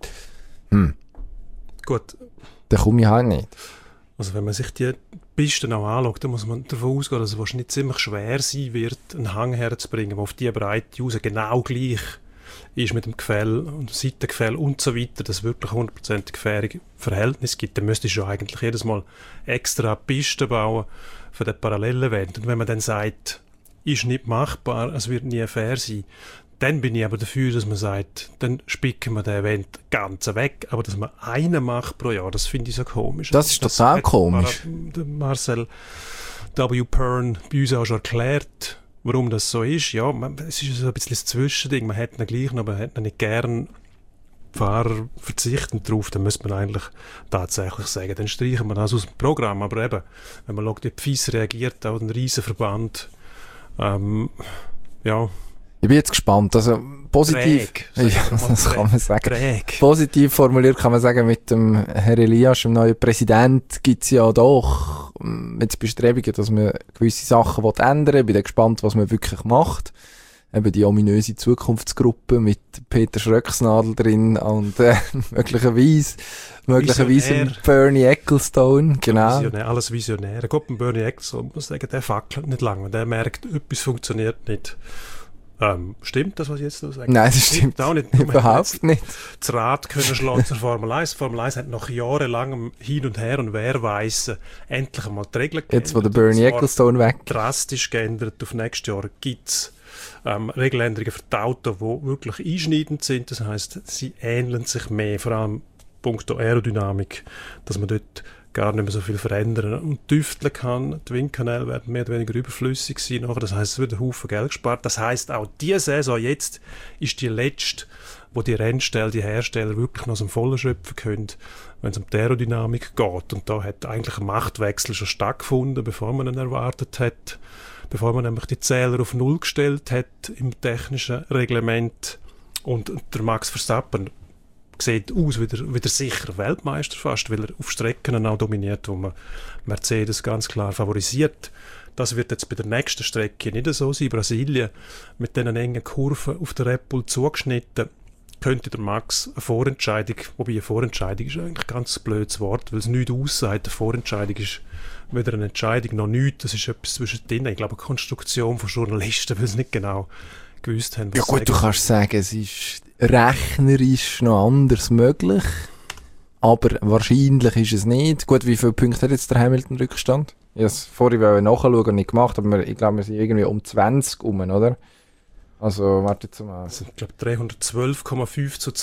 Gut. dann komme ich halt nicht. Also wenn man sich die Pisten auch anschaut, dann muss man davon ausgehen, dass es wahrscheinlich ziemlich schwer sein wird, einen Hang herzubringen, der auf diese Breite raus genau gleich ist mit dem Gefäll und Seitengefäll und so weiter, dass es wirklich 100% faire Verhältnis gibt. Dann müsstest du eigentlich jedes Mal extra Pisten bauen für den Parallelevent. Und wenn man dann sagt, ist nicht machbar, es wird nie fair sein, dann bin ich aber dafür, dass man sagt, dann spicken wir den Event ganz weg, aber dass man einen macht pro Jahr, das finde ich so komisch. Das ist total komisch. Der Marcel W. Pern bei uns auch schon erklärt, warum das so ist. Ja, es ist so ein bisschen das Zwischending, man hätte ihn gleich noch, aber man hätte ihn nicht gern. Fahrer verzichten darauf, dann müsste man eigentlich tatsächlich sagen, dann streichen wir das aus dem Programm. Aber eben, wenn man schaut, wie die FIS reagiert, auch ein Riesenverband, ja. Ich bin jetzt gespannt. Also positiv, das kann man sagen. Positiv formuliert kann man sagen, mit dem Herr Elias, dem neuen Präsident, gibt es ja doch jetzt Bestrebungen, dass man gewisse Sachen ändern will. Ich bin gespannt, was man wirklich macht. Eben die ominöse Zukunftsgruppe mit Peter Schröcksnadel drin und möglicherweise Bernie Ecclestone, genau. Alles Visionär. Gut, Bernie Ecclestone, muss sagen, der fackelt nicht lange. Der merkt, etwas funktioniert nicht. Stimmt das, was ich jetzt so sage? Nein, das stimmt auch nicht. Überhaupt nicht. Das Rad können schlagen zur Formel 1. Formel 1 hat nach jahrelangem Hin und Her und Wehrweisen endlich einmal die Regeln geändert. Jetzt, wo der Bernie Ecclestone weg. Drastisch geändert. Auf nächstes Jahr gibt es Regeländerungen für die Autos, die wirklich einschneidend sind. Das heisst, sie ähneln sich mehr, vor allem punkto Aerodynamik, dass man dort gar nicht mehr so viel verändern und tüfteln kann. Die Windkanäle werden mehr oder weniger überflüssig sein. Das heisst, es wird ein Haufen Geld gespart. Das heisst, auch diese Saison jetzt ist die letzte, wo die Rennstelle, die Hersteller wirklich noch aus dem Vollen schöpfen können, wenn es um die Aerodynamik geht. Und da hat eigentlich ein Machtwechsel schon stattgefunden, bevor man ihn erwartet hat. Bevor man nämlich die Zähler auf Null gestellt hat im technischen Reglement. Und der Max Verstappen sieht aus wie der sichere Weltmeister fast, weil er auf Strecken auch dominiert, wo man Mercedes ganz klar favorisiert. Das wird jetzt bei der nächsten Strecke nicht so sein. Brasilien mit diesen engen Kurven auf der Red Bull zugeschnitten, könnte der Max eine Vorentscheidung, wobei eine Vorentscheidung ist eigentlich ein ganz blödes Wort, weil es nichts aussagt. Eine Vorentscheidung ist weder eine Entscheidung noch nichts. Das ist etwas zwischendrin. Ich glaube, eine Konstruktion von Journalisten, weil sie nicht genau gewusst haben, was ja gut, du kannst sagen, es ist rechnerisch noch anders möglich, aber wahrscheinlich ist es nicht. Gut, wie viele Punkte hat jetzt der Hamilton-Rückstand? Ich wollte es vorhin nachschauen und nicht gemacht, aber ich glaube, wir sind irgendwie um 20 rum, oder? Also, warte jetzt mal. Das sind, glaube ich, 312,5 zu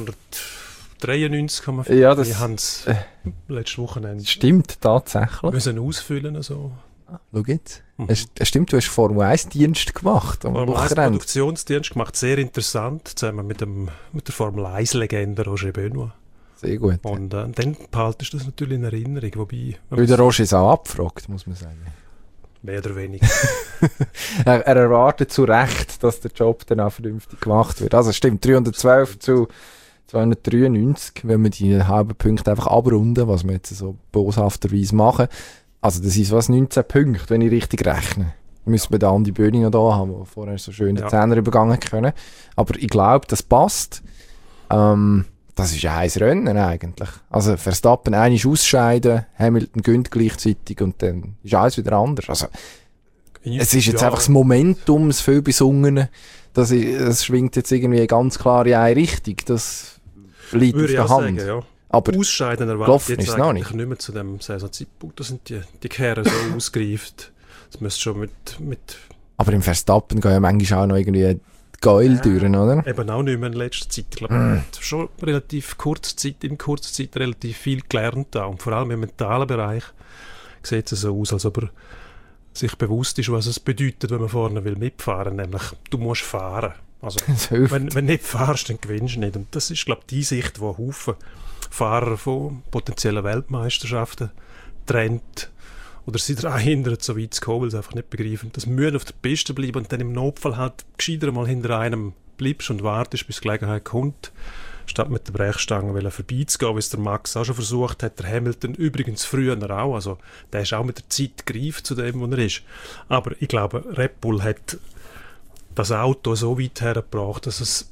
293,5. Ja, das... Wir haben es letztes Wochenende... Stimmt, tatsächlich. Wir müssen ausfüllen, so. Schau jetzt. Es stimmt, du hast Formel 1 Dienst gemacht am Formel 1 Wochenende. Produktionsdienst gemacht, sehr interessant, zusammen mit der Formel 1 Legende Roger Benoit. Sehr gut. Und dann behaltest du das natürlich in Erinnerung, wobei... Weil der Roger ist auch abgefragt, muss man sagen. Mehr oder weniger. er erwartet zu Recht, dass der Job dann auch vernünftig gemacht wird. Also stimmt, 312 zu 293, wenn wir die halben Punkte einfach abrunden, was wir jetzt so boshafterweise machen. Also das ist was, 19 Punkte, wenn ich richtig rechne. Müssen wir da an die Bühne noch da haben, die vorher so schön den Zehner übergangen können. Aber ich glaube, das passt. Das ist ein Rennen eigentlich. Also Verstappen einmal ausscheiden, Hamilton gönnt gleichzeitig und dann ist alles wieder anders. Also es ist jetzt einfach das Momentum, das viel Besungene, das schwingt jetzt irgendwie ganz klar in eine Richtung. Das liegt auf der Hand. Sagen, ja. Aber Ausscheiden erwartet jetzt ist eigentlich nicht mehr zu dem Saisonzeitpunkt. Da sind die Kerren so ausgereift. Das müsste schon mit... Aber im Verstappen gehen ja manchmal auch noch irgendwie geil durch, oder? Eben auch nicht mehr in letzter Zeit. Ich glaube, er hat schon in kurzer Zeit relativ viel gelernt. Und vor allem im mentalen Bereich sieht es so aus, als ob er sich bewusst ist, was es bedeutet, wenn man vorne mitfahren will. Nämlich, du musst fahren. Also, wenn du nicht fahrst, dann gewinnst du nicht. Und das ist, glaube ich, die Sicht, die Haufen Fahrer von potenziellen Weltmeisterschaften trennt oder sie daran hindert, so weit zu kommen, weil sie einfach nicht begreifen. Das müssen auf der Piste bleiben und dann im Notfall halt gescheiter mal hinter einem bleibst und wartest, bis die Gelegenheit kommt. statt mit der Brechstange vorbeizugehen, wie es der Max auch schon versucht hat, der Hamilton übrigens früher auch, also der ist auch mit der Zeit gereift zu dem, wo er ist. Aber ich glaube, Red Bull hat das Auto so weit hergebracht, dass es,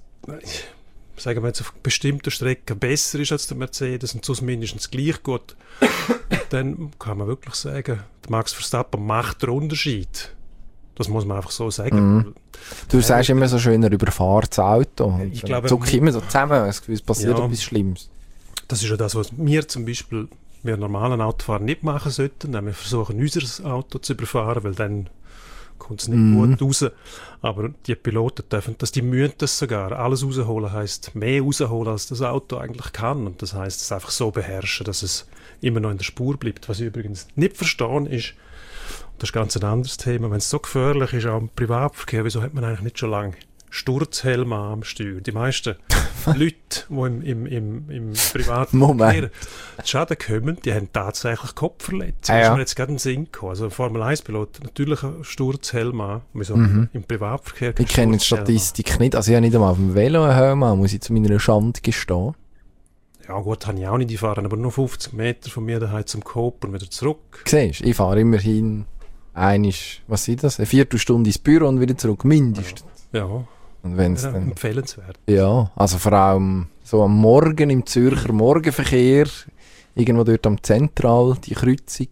sagen wir jetzt, auf bestimmten Strecken besser ist als der Mercedes und zumindest gleich gut. Dann kann man wirklich sagen, der Max Verstappen macht den Unterschied. Das muss man einfach so sagen. Du sagst immer so schön, er überfahrt das Auto. Und ich glaube, zuckt immer so zusammen, es passiert etwas Schlimmes. Das ist ja das, was wir zum Beispiel mit normalen Autofahrern nicht machen sollten. Wir versuchen, unser Auto zu überfahren, weil dann kommt es nicht gut raus. Aber die Piloten dürfen das, die müssen das sogar. Alles rausholen heisst mehr rausholen, als das Auto eigentlich kann. Und das heisst, es einfach so beherrschen, dass es immer noch in der Spur bleibt. Was ich übrigens nicht verstehe, ist, das ist ganz ein anderes Thema, wenn es so gefährlich ist, auch im Privatverkehr, wieso hat man eigentlich nicht schon lange Sturzhelme am Steuer? Die meisten Leute, die im privaten Verkehr zu Schaden kommen, die haben tatsächlich Kopfverletzungen. Das ist mir jetzt gerade in den Sinn gekommen. Also ein Formel-1-Pilot, natürlich ein Sturzhelm an. Wieso im Privatverkehr? Ich kenne die Statistik nicht. Also ich habe nicht einmal auf dem Velo einen Helm an, muss ich zu meiner Schande gestehen. Ja gut, habe ich auch nicht gefahren, aber nur 50 Meter von mir daheim zum Coop und wieder zurück. Siehst du, ich fahre immerhin eine Viertelstunde ins Büro und wieder zurück, mindestens. Ja, und wenn's ja, dann, empfehlenswert. Ja, also vor allem so am Morgen im Zürcher Morgenverkehr, irgendwo dort am Zentral, die Kreuzung,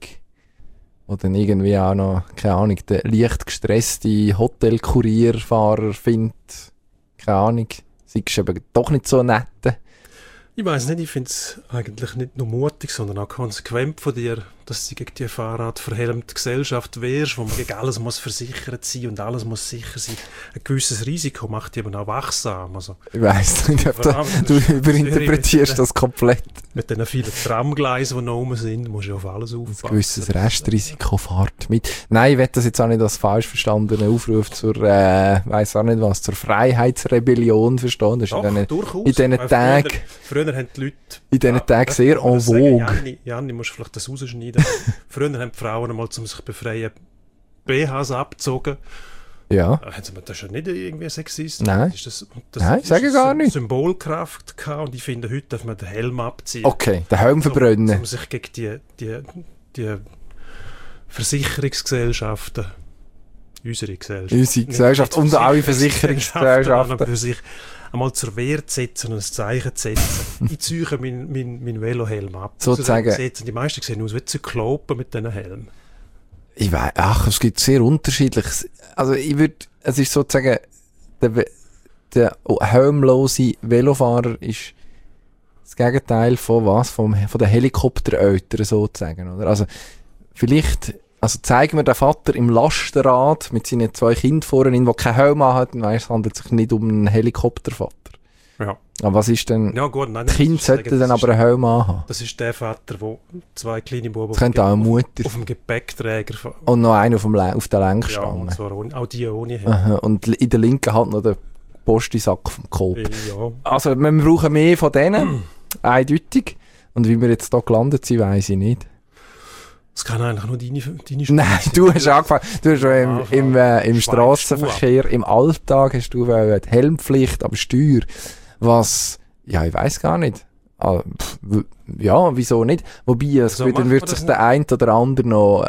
wo dann irgendwie auch noch, keine Ahnung, der leicht gestresste Hotelkurierfahrer findet, keine Ahnung, sei es eben doch nicht so nett. Ich weiss nicht, ich finde es eigentlich nicht nur mutig, sondern auch konsequent von dir, dass du gegen die fahrradverhelmte Gesellschaft wehrst, wo man gegen alles muss versichert sein und alles muss sicher sein. Ein gewisses Risiko macht dich eben auch wachsam. Also, ich weiss nicht, du überinterpretierst das komplett. Mit den vielen Tramgleisen, die noch rum sind, musst du auf alles aufpassen. Ein gewisses Restrisiko fährt mit. Nein, ich will das jetzt auch nicht als falsch verstandenen Aufruf zur, weiss auch nicht was, zur Freiheitsrebellion verstehen. Das Doch, ist durchaus. In diesen Tagen... Früher haben die Leute... In diesen Tagen sehr en vogue. Janni, musst vielleicht das rausschneiden. Früher haben die Frauen einmal, um sich befreien, BHs abgezogen. Ja. Das ist ja nicht irgendwie sexistisch. Nein. Nein, ich sage gar nicht. Symbolkraft gehabt und ich finde, heute darf man den Helm abziehen. Okay, den Helm verbrennen. Um sich gegen die Versicherungsgesellschaften, unsere Gesellschaft und alle Versicherungsgesellschaften für sich einmal zur Wehr zu setzen und ein Zeichen zu setzen. Ich ziehe mein Velohelm ab. Sozusagen. Die meisten sehen aus wie Zyklopen mit diesen Helmen. Ich weiß, es gibt sehr unterschiedliches. Also es ist sozusagen, der helmlose Velofahrer ist das Gegenteil von was? Von den Helikoptereltern sozusagen, oder? Also vielleicht, zeigen wir den Vater im Lastenrad mit seinen 2 Kindern vorne, der keinen Helm hat, dann weiss, es handelt sich nicht um einen Helikoptervater. Ja. Aber was ist denn? Ja, gut, nein, die Kinder sollten dann aber einen Helm haben. Das ist der Vater, der 2 kleine Buben auf dem Gepäckträger und noch einen auf der Lenkstange. Ja, und zwar auch die ohne Helm. Aha, und in der linken Hand noch der Postisack vom Coop. Ja. Also wir brauchen mehr von denen, eindeutig. Und wie wir jetzt hier gelandet sind, weiss ich nicht. Das kann eigentlich nur deine Nein, du hast angefangen. Du hast schon im Strassenverkehr, im Alltag hast du die Helmpflicht, aber Steuer. Was, ja, ich weiss gar nicht. Ja, wieso nicht? Wobei, dann würde sich der eine oder andere noch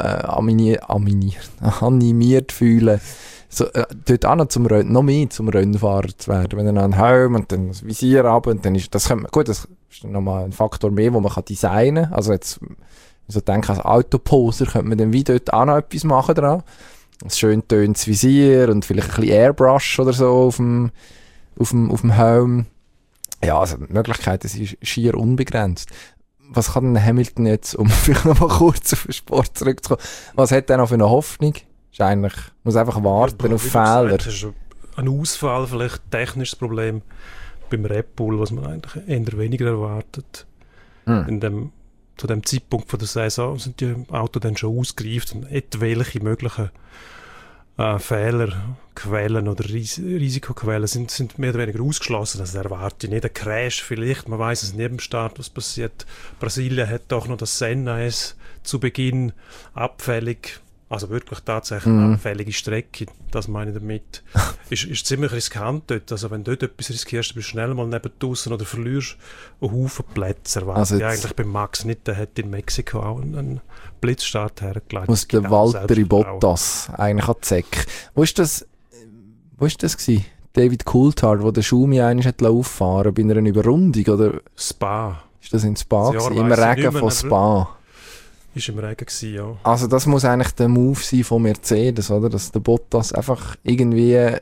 animiert fühlen, so, dort auch noch mehr zum Rennfahrer zu werden. Wenn er noch einen Helm und dann das Visier ab und dann ist das ist nochmal ein Faktor mehr, wo man kann designen kann. Also jetzt, ich denke, als Autoposer könnte man dann wie dort auch noch etwas machen dran. Ein schön tönendes Visier und vielleicht ein bisschen Airbrush oder so auf dem Helm. Ja, also die Möglichkeiten sind schier unbegrenzt. Was kann denn Hamilton jetzt, um vielleicht noch mal kurz auf den Sport zurückzukommen, was hat er noch für eine Hoffnung? Ist eigentlich, muss einfach warten auf Fehler. Das ist ein Ausfall, vielleicht ein technisches Problem beim Red Bull, was man eigentlich eher weniger erwartet. Zu dem Zeitpunkt von der Saison sind die Autos dann schon ausgereift und etwaige mögliche Fehlerquellen oder Risikoquellen sind mehr oder weniger ausgeschlossen. Also erwarte ich nicht einen Crash vielleicht, man weiß es nicht im Start, was passiert. Brasilien hat doch noch das Senna zu Beginn abfällig Also wirklich tatsächlich eine anfällige Strecke, das meine ich damit. ist ziemlich riskant dort. Also wenn du dort etwas riskierst, bist du schnell mal neben draussen oder verlierst einen Haufen Plätze. Also eigentlich bei Max nicht, der hat in Mexiko auch einen Blitzstart hergelegt. Muss der Valtteri Bottas eigentlich an die Säcke. Wo ist das gewesen? David Coulthard, wo der Schumi eigentlich auffahren bei einer Überrundung, oder? Spa. Ist das in Spa gewesen? Im Regen von Spa. Ist im Regen gewesen, ja. Also das muss eigentlich der Move sein von Mercedes, oder? Dass der Bottas einfach irgendwie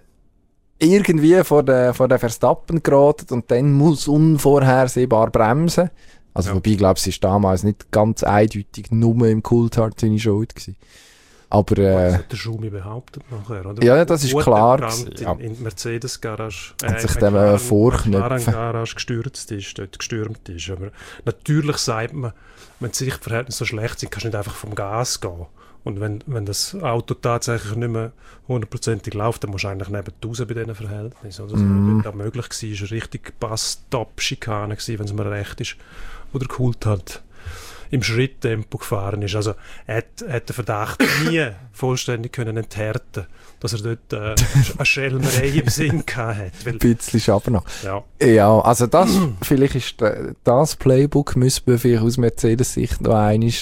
vor der Verstappen geratet und dann muss unvorhersehbar bremsen. Also ja. Wobei, ich glaube, es ist damals nicht ganz eindeutig nur im Coulthard seine Schuld gewesen. Aber das hat der Schumi behauptet nachher, oder? Ja, das ist klar. In die Mercedes-Garage, hat sich dem vorknöpfen. Garage gestürzt ist, dort gestürmt ist. Aber natürlich sagt man, wenn die Sichtverhältnisse so schlecht sind, kannst du nicht einfach vom Gas gehen. Und wenn das Auto tatsächlich nicht mehr 100%ig läuft, dann musst du eigentlich neben raus bei diesen Verhältnissen. Also, wenn das möglich war, war eine richtig Pass-Top-Schikane, wenn es mir recht ist, wo der Coulthard im Schritttempo gefahren ist. Also er hat den Verdacht nie vollständig können enthärten, dass er dort eine Schelmerei im Sinn hatte. Ein bisschen schaffen noch. Ja. Ja, also das, vielleicht ist das Playbook, müssen wir vielleicht aus Mercedes-Sicht noch einmal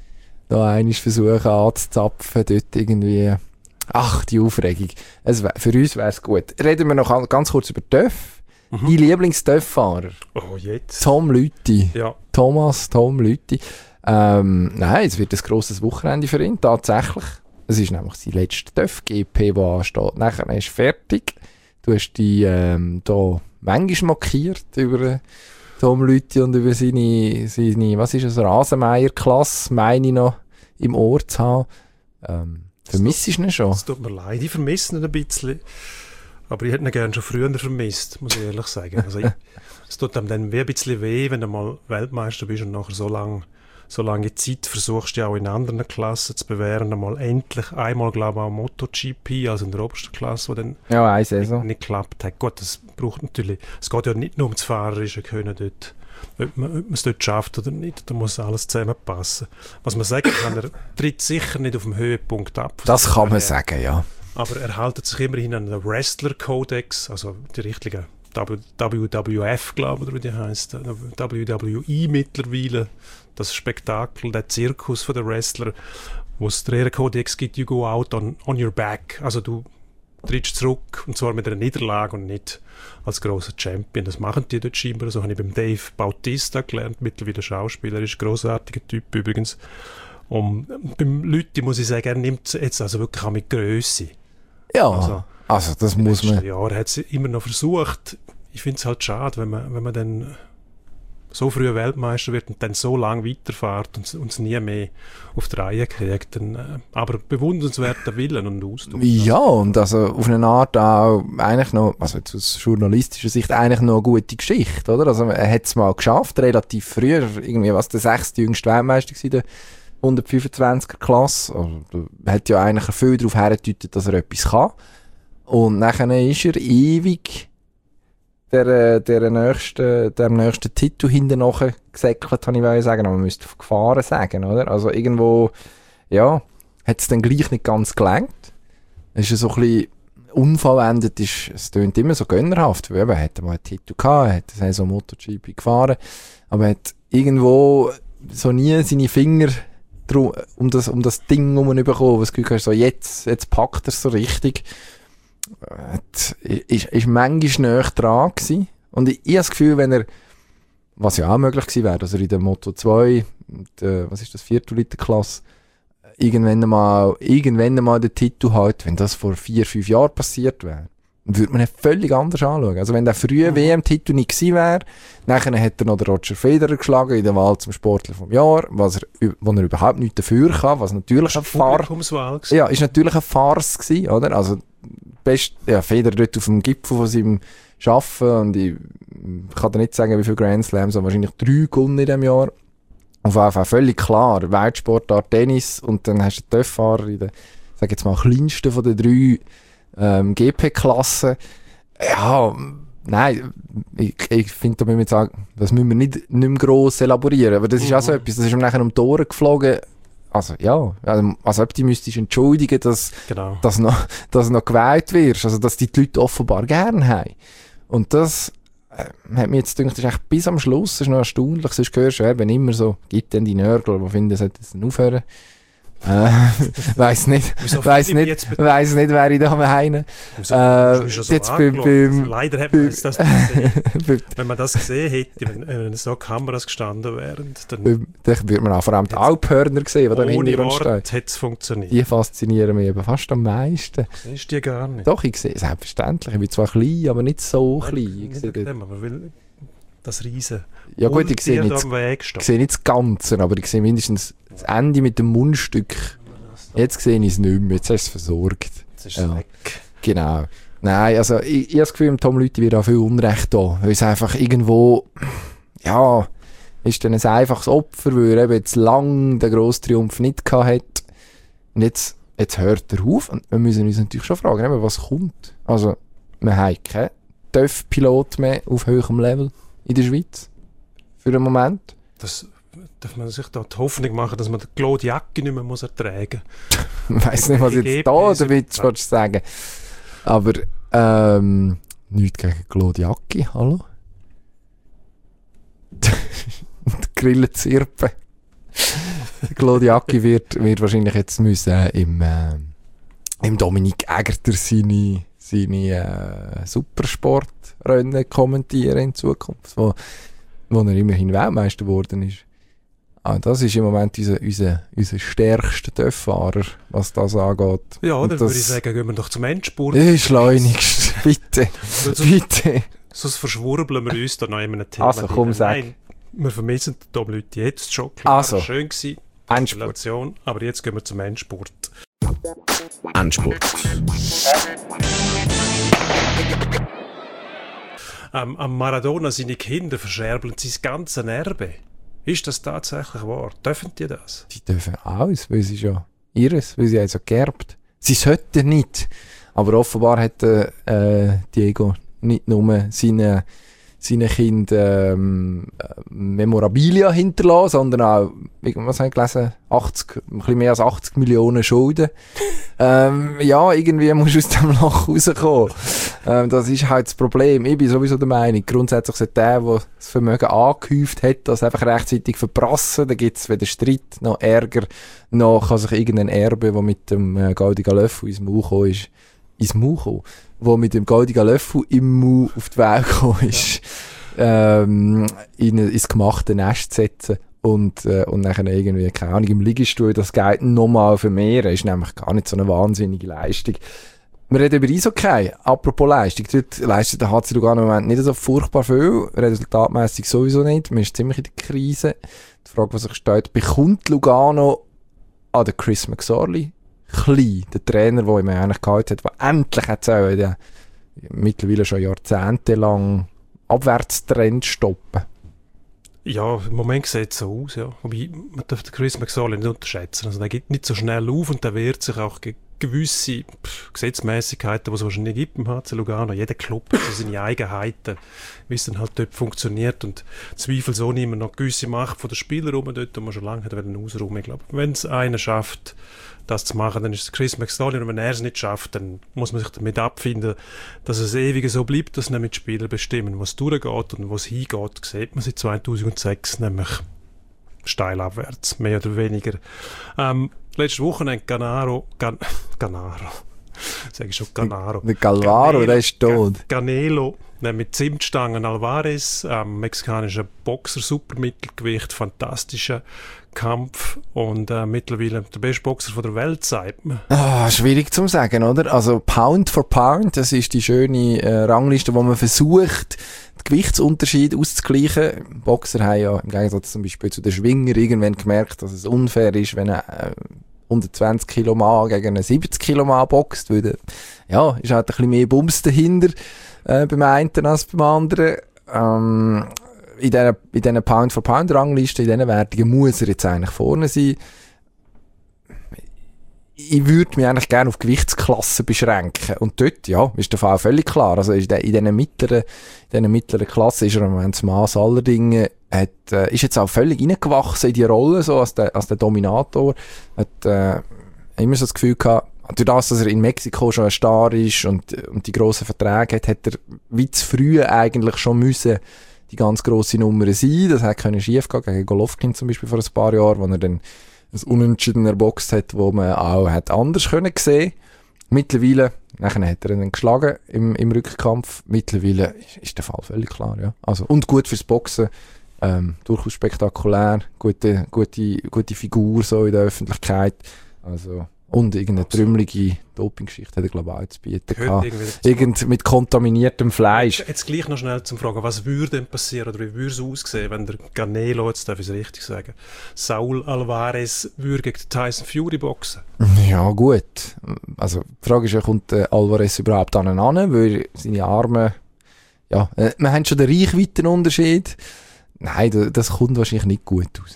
versuchen anzuzapfen, dort irgendwie. Ach, die Aufregung. Für uns wäre es gut. Reden wir noch ganz kurz über TÜV. Dein Lieblings-TÜV-Fahrer? Oh, jetzt? Tom Lüthi. Ja. Tom Lüthi. Nein, es wird ein grosses Wochenende für ihn, tatsächlich. Es ist nämlich die letzte TÜV-GP, die ansteht. Nachher ist fertig. Du hast dich da manchmal markiert über Tom Lüthi und über seine was ist es, Rasenmäher-Klasse, meine ich noch, im Ohr zu haben. Vermisst du ihn schon? Es tut mir leid, ich vermisse ihn ein bisschen. Aber ich hätte ihn gerne schon früher vermisst, muss ich ehrlich sagen. Also es tut einem dann wie ein bisschen weh, wenn du mal Weltmeister bist und nachher so lange Zeit versuchst, ja auch in anderen Klassen zu bewähren. Einmal, glaube ich, auch MotoGP, also in der obersten Klasse, wo dann nicht geklappt hat. Gut, das braucht natürlich, es geht ja nicht nur ums fahrerische Können dort, ob man es dort schafft oder nicht, da muss alles zusammenpassen. Was man sagen kann, er tritt sicher nicht auf dem Höhepunkt ab. Das kann man sagen, ja. Aber er hält sich immerhin an den Wrestler-Kodex, also die richtigen WWF, glaube ich, oder wie die heisst, WWE mittlerweile, das Spektakel, der Zirkus von den Wrestler, wo es den Ehrenkodex gibt, you go out on your back, also du trittst zurück, und zwar mit einer Niederlage und nicht als grosser Champion. Das machen die dort scheinbar, so habe ich beim Dave Bautista gelernt, mittlerweile Schauspieler, ist ein grossartiger Typ übrigens. Und beim Lüthi muss ich sagen, er nimmt es jetzt also wirklich auch mit Grösse. Ja, also das muss man. Ja, er hat es immer noch versucht. Ich finde es halt schade, wenn man dann so früh Weltmeister wird und dann so lange weiterfährt und es nie mehr auf die Reihe kriegt. Aber bewundernswerter Willen und Ausdruck. Ja, und also auf eine Art auch eigentlich noch, also jetzt aus journalistischer Sicht, eigentlich noch eine gute Geschichte, oder? Also er hat es mal geschafft, relativ früh, irgendwie der 6. jüngste Weltmeister war, der 125er Klasse. Also, er hat ja eigentlich viel darauf hingedeutet, dass er etwas kann. Und nachher ist er ewig der nächsten Titel hinten nachher gesäckelt, habe ich sagen. Aber man müsste auf Gefahren sagen, oder? Also irgendwo, ja, hat es dann gleich nicht ganz gelangt. Es ist so ein bisschen unvollendet, es tönt immer so gönnerhaft. Er hat mal einen Titel gehabt, er hat eine Saison MotoGP gefahren, aber er hat irgendwo so nie seine Finger um das Ding bekommen, was du hast, so jetzt packt er es so richtig. Ist manchmal näher dran gewesen. Und ich habe das Gefühl, wenn er, was ja auch möglich gewesen wäre, dass er in der Moto 2, was ist das, 4-Liter-Klasse, irgendwann mal den Titel hat, wenn das vor 4-5 Jahren passiert wäre, würde man ihn völlig anders anschauen. Also wenn der frühe WM-Titel nicht gewesen wäre, nachher hat er noch den Roger Federer geschlagen in der Wahl zum Sportler vom Jahr, wo er überhaupt nichts dafür kann, was natürlich eine Farce. Ja, ist natürlich eine Farce gewesen, oder? Also Federer dort auf dem Gipfel von seinem Arbeiten, und ich kann dir nicht sagen, wie viele Grand Slams, aber wahrscheinlich 3 gewonnen in diesem Jahr. Auf jeden Fall völlig klar, Weltsportart Tennis, und dann hast du den TÜV-Fahrer in der, sag jetzt mal, kleinsten von den 3 GP-Klassen. Ja, nein, ich finde, da müssen wir sagen, das müssen wir nicht mehr gross elaborieren, aber das ist auch so etwas, das ist ihm nachher um die Ohren geflogen, also ja, als ob die müsstest entschuldigen, dass noch gewählt wirst, also dass die Leute offenbar gerne haben. Und das hat mir jetzt gedacht, das ist echt bis am Schluss, das ist noch erstaunlich, sonst hörst du eben immer so, gibt denn die Nörgler, die finden, sollte es dann aufhören. Weiss nicht, wer ich da meine. Leider hat man jetzt das gesehen. Wenn man das gesehen hätte, wenn so Kameras gestanden wären, dann würde man auch vor allem die Alphörner sehen, die da im Hintergrund stehen. Hätte es funktioniert. Die faszinieren mich eben fast am meisten. Siehst du die gar nicht? Doch, ich sehe selbstverständlich. Ich bin zwar klein, aber nicht so klein. Ich sehe das Riesen. Ja gut, ich sehe nicht das Ganze, aber ich sehe mindestens das Ende mit dem Mundstück. Jetzt sehe ich es nicht mehr, jetzt hast du es versorgt. Jetzt ist es weg. Genau. Nein, also ich habe das Gefühl, Tom Lüthi wird auch viel Unrecht da, weil es einfach irgendwo, ja, ist dann ein einfaches Opfer, weil er eben jetzt lang den grossen Triumph nicht gehabt hat. Und jetzt hört er auf und wir müssen uns natürlich schon fragen, was kommt. Also, wir haben keinen TÜV-Pilot mehr auf höherem Level in der Schweiz. Für den Moment. Das darf man sich da die Hoffnung machen, dass man den Claude Jacki nicht mehr muss ertragen muss. Ich weiss nicht, was jetzt da oder willst du sagen. Aber, nichts gegen Claude Jacki, hallo? Grillen zirpen. Claude Jacki wird wahrscheinlich jetzt müssen im Dominik Egerter seine Supersportrennen kommentieren in Zukunft, wo er immerhin Weltmeister geworden ist. Das ist im Moment unser stärkster TÜV-Fahrer, was das angeht. Ja, dann würde ich sagen, gehen wir doch zum Endspurt. Schleunigst, bitte. Bitte. Sonst verschwurbeln wir uns da noch in einem Thema. Also komm, sag. Nein, wir vermissen den Tom Lüthi jetzt schon. Klar, also, schön gewesen. Endspurt. Aber jetzt gehen wir zum Endspurt. Endspurt. Am Maradona seine Kinder verscherbeln sein ganzes Erbe. Ist das tatsächlich wahr? Dürfen die das? Die dürfen alles, weil sie ja ihres, weil sie also geerbt. Sie sollten nicht. Aber offenbar hat Diego nicht nur seinen Kindern Memorabilia hinterlassen, sondern auch, was habe ich gelesen, ein bisschen mehr als 80 Millionen Schulden. Ja, irgendwie musst du aus dem Loch rauskommen. Das ist halt das Problem. Ich bin sowieso der Meinung, grundsätzlich sollte der das Vermögen angehäuft hat, das einfach rechtzeitig verprassen. Da gibt es weder Streit, noch Ärger, noch kann sich irgendein Erbe, der mit dem goldenen Löffel ins Maul gekommen ist, wo mit dem goldenen Löffel im Maul auf die Welt gekommen ist, ins gemachte Nest setzen und nachher irgendwie, keine Ahnung, im Liegestuhl das Geld nochmal vermehren, ist nämlich gar nicht so eine wahnsinnige Leistung. Wir reden über Eishockey. Apropos Leistung, dort leistet der HC Lugano im Moment nicht so furchtbar viel, resultatmässig sowieso nicht, man ist ziemlich in der Krise. Die Frage, was sich stellt, bekommt Lugano an den Chris McSorley klein, der Trainer, der ihn eigentlich gehalten hat, der endlich hat den mittlerweile schon jahrzehntelang Abwärtstrend stoppen. Ja, im Moment sieht es so aus, ja. Wobei, man darf den Chris McSorley nicht unterschätzen. Also der geht nicht so schnell auf und der wehrt sich auch gegen gewisse Gesetzmäßigkeiten, die es wahrscheinlich nicht gibt im HC Lugano. Jeder Club hat so seine Eigenheiten, wie es dann halt dort funktioniert, und zweifelsohne immer noch gewisse Macht von den Spielern rum dort, die man schon lange hat ausräumen. Ich glaube, wenn es einer schafft, das zu machen, dann ist es Chris McSorley, und wenn er es nicht schafft, dann muss man sich damit abfinden, dass es ewig so bleibt, dass nämlich die Spieler bestimmen, was durchgeht und wo es hingeht. Sieht man seit 2006 nämlich steil abwärts, mehr oder weniger. Letzte Woche hat Canaro, sage ich schon, Canaro. Der Galvaro, der ist tot. Canelo, mit Zimtstangen Alvarez, mexikanischer Boxer, Supermittelgewicht, fantastischer Kampf und mittlerweile der beste Boxer von der Welt, sagt man. Schwierig zu sagen, oder? Also Pound for Pound, das ist die schöne Rangliste, wo man versucht, den Gewichtsunterschied auszugleichen. Boxer haben ja im Gegensatz zum Beispiel zu den Schwinger irgendwann gemerkt, dass es unfair ist, wenn ein 120 Kilo Mann gegen einen 70 Kilo Mann boxt, weil ja, ist halt ein bisschen mehr Bums dahinter beim einen als beim anderen. In diesen Pound-for-Pound-Ranglisten, in diesen Wertungen muss er jetzt eigentlich vorne sein. Ich würde mich eigentlich gerne auf Gewichtsklassen beschränken. Und dort, ja, ist der Fall völlig klar. Also in diesen mittleren Klassen ist er im Moment das Maß aller Dinge ist jetzt auch völlig reingewachsen in die Rolle, so als der Dominator. Hat immer so das Gefühl gehabt, durch das, dass er in Mexiko schon ein Star ist und die grossen Verträge hat er wie zu früh eigentlich schon müssen die ganz grosse Nummer sein. Das hat schief gehen gegen Golovkin zum Beispiel vor ein paar Jahren, wo er dann ein Unentschieden erboxt hat, wo man auch hat anders können sehen. Mittlerweile, nachher hat er ihn geschlagen im Rückkampf. Mittlerweile ist der Fall völlig klar, ja. Also, und gut fürs Boxen, durchaus spektakulär, gute Figur so in der Öffentlichkeit. Also, und irgendeine trümmelige Dopinggeschichte hat er, glaube ich, auch zu bieten gehabt. Mit kontaminiertem Fleisch. Jetzt gleich noch schnell zum Fragen, was würde denn passieren oder wie würde es aussehen, wenn der Canelo, jetzt darf ich es richtig sagen, Saul Alvarez würde gegen Tyson Fury boxen? Ja, gut. Also, die Frage ist ja, kommt Alvarez überhaupt aneinander, weil seine Arme, ja, wir haben schon den Reichweitenunterschied. Nein, das kommt wahrscheinlich nicht gut raus.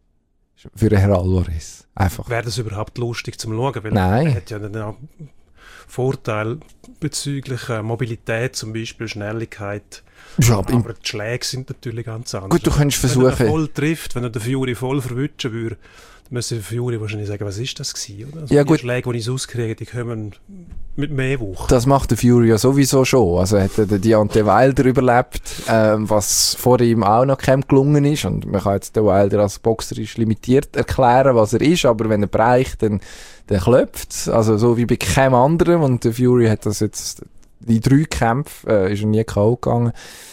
Für den Herrn Alvarez. Einfach. Wäre das überhaupt lustig zum Schauen? Weil Nein. Er hat ja dann auch Vorteil bezüglich Mobilität, zum Beispiel Schnelligkeit. Ja, aber die Schläge sind natürlich ganz anders. Gut, du könntest versuchen. Wenn er voll trifft, wenn er den Fury voll verwutschen würde, dann müsste der Fury wahrscheinlich sagen, was ist das gewesen? Oder? Also ja, die gut. Schläge, die ich auskriege, die kommen mit mehr Wucht. Das macht der Fury ja sowieso schon. Also hat der Deontay Wilder überlebt, was vor ihm auch noch keinem gelungen ist. Und man kann jetzt den Wilder als boxerisch limitiert erklären, was er ist, aber wenn er bereicht, dann klopft es. Also so wie bei keinem anderen. Und der Fury hat das jetzt, die 3 Kämpfe, ist er nie K.O. gegangen,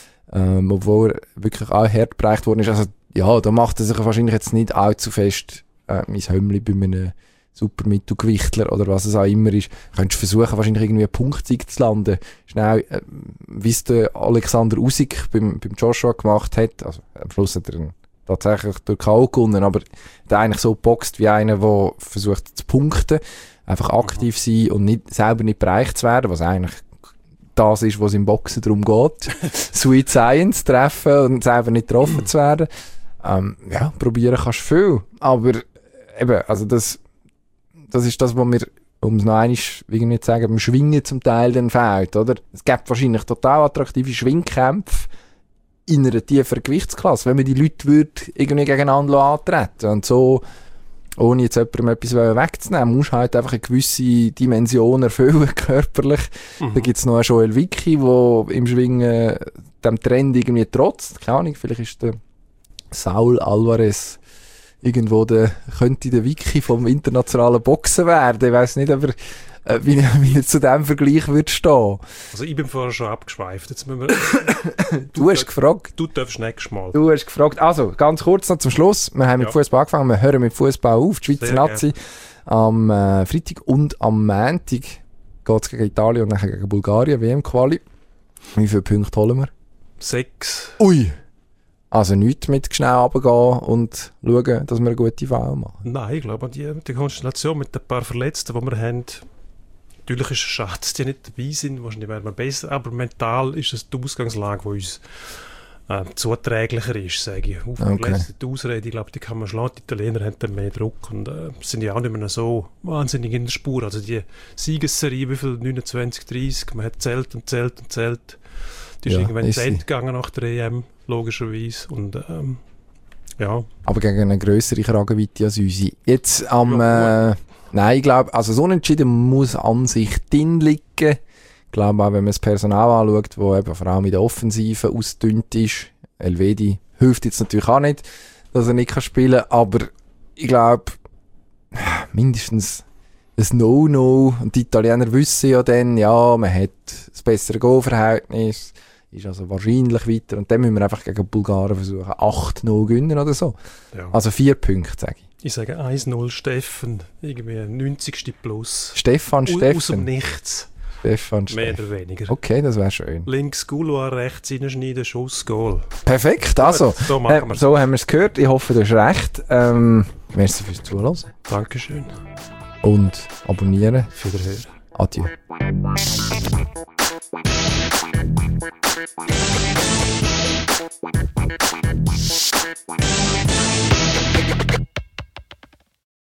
obwohl er wirklich auch hart bereicht worden ist. Also ja, da macht er sich wahrscheinlich jetzt nicht allzu fest mein Hömmli bei einem Supermittelgewichtler oder was es auch immer ist. Könntest versuchen, wahrscheinlich irgendwie einen Punktsieg zu landen. Schnell, wie es der Alexander Usyk beim Joshua gemacht hat. Also, am Schluss hat er ihn tatsächlich durch K.O. gewonnen, aber der eigentlich so boxt wie einer, der versucht zu punkten. Einfach aktiv sein und selber nicht bereicht zu werden, was eigentlich das ist, was im Boxen darum geht. Sweet Science treffen und selber nicht getroffen zu werden. Ja, probieren kannst du viel. Aber eben, also das ist das, was mir, um es noch einmal, wie ich nicht sagen, beim Schwingen zum Teil dann fehlt, oder? Es gibt wahrscheinlich total attraktive Schwingkämpfe in einer tieferen Gewichtsklasse, wenn man die Leute irgendwie gegeneinander antreten. Und so, ohne jetzt jemandem etwas wegzunehmen, musst du halt einfach eine gewisse Dimension erfüllen, körperlich. Da gibt es noch einen Joel Wicki, der im Schwingen dem Trend irgendwie trotzt. Keine Ahnung, vielleicht ist der Saul Alvarez irgendwo könnte der Wiki vom internationalen Boxen werden. Ich weiss nicht, aber wie er zu diesem Vergleich würde stehen. Also ich bin vorher schon abgeschweift. Jetzt müssen wir du hast gefragt. Du darfst nächstes Mal. Du hast gefragt. Also, ganz kurz noch zum Schluss. Wir haben mit Fußball angefangen. Wir hören mit Fußball auf. Die Schweizer Nazi. Am Freitag und am Montag geht es gegen Italien und dann gegen Bulgarien. WM-Quali. Wie viele Punkte holen wir? 6. Ui! Also nichts mit schnell runtergehen und schauen, dass wir eine gute Wahl machen. Nein, ich glaube, die Konstellation mit ein paar Verletzten, die wir haben, natürlich ist es schade, dass die nicht dabei sind, wahrscheinlich wären wir besser, aber mental ist es die Ausgangslage, die uns zuträglicher ist, sage ich. Verletzte die Ausrede, ich glaube, die kann man schlagen. Die Italiener haben dann mehr Druck und sind ja auch nicht mehr so wahnsinnig in der Spur. Also die Siegesserie, wie viel? 29, 30, man hat zählt. Die ist irgendwann zu Ende gegangen nach der EM, logischerweise. Und, ja. Aber gegen eine grössere Kragenweite als unsere. Jetzt nein, ich glaube, also so Unentschieden muss an sich drin liegen. Ich glaube auch, wenn man das Personal anschaut, das eben vor allem in der Offensive ausgedünnt ist. Elvedi hilft jetzt natürlich auch nicht, dass er nicht spielen kann. Aber ich glaube, mindestens ein No-No. Und die Italiener wissen ja dann, ja, man hat das bessere Goalverhältnis. Ist also wahrscheinlich weiter. Und dann müssen wir einfach gegen Bulgaren versuchen, 8-0 gewinnen oder so. Ja. Also 4 Punkte, sage ich. Ich sage 1-0 Steffen. Irgendwie 90. plus. Steffen. Aus dem Nichts. Stefan. Mehr oder weniger. Okay, das wäre schön. Links Couloir, rechts reinschneiden, Schuss, Goal. Perfekt, also. So machen wir es. So haben wir es gehört. Ich hoffe, du hast recht. Merci fürs Zuhören. Dankeschön. Und abonnieren. Für Wiederhören. Adieu.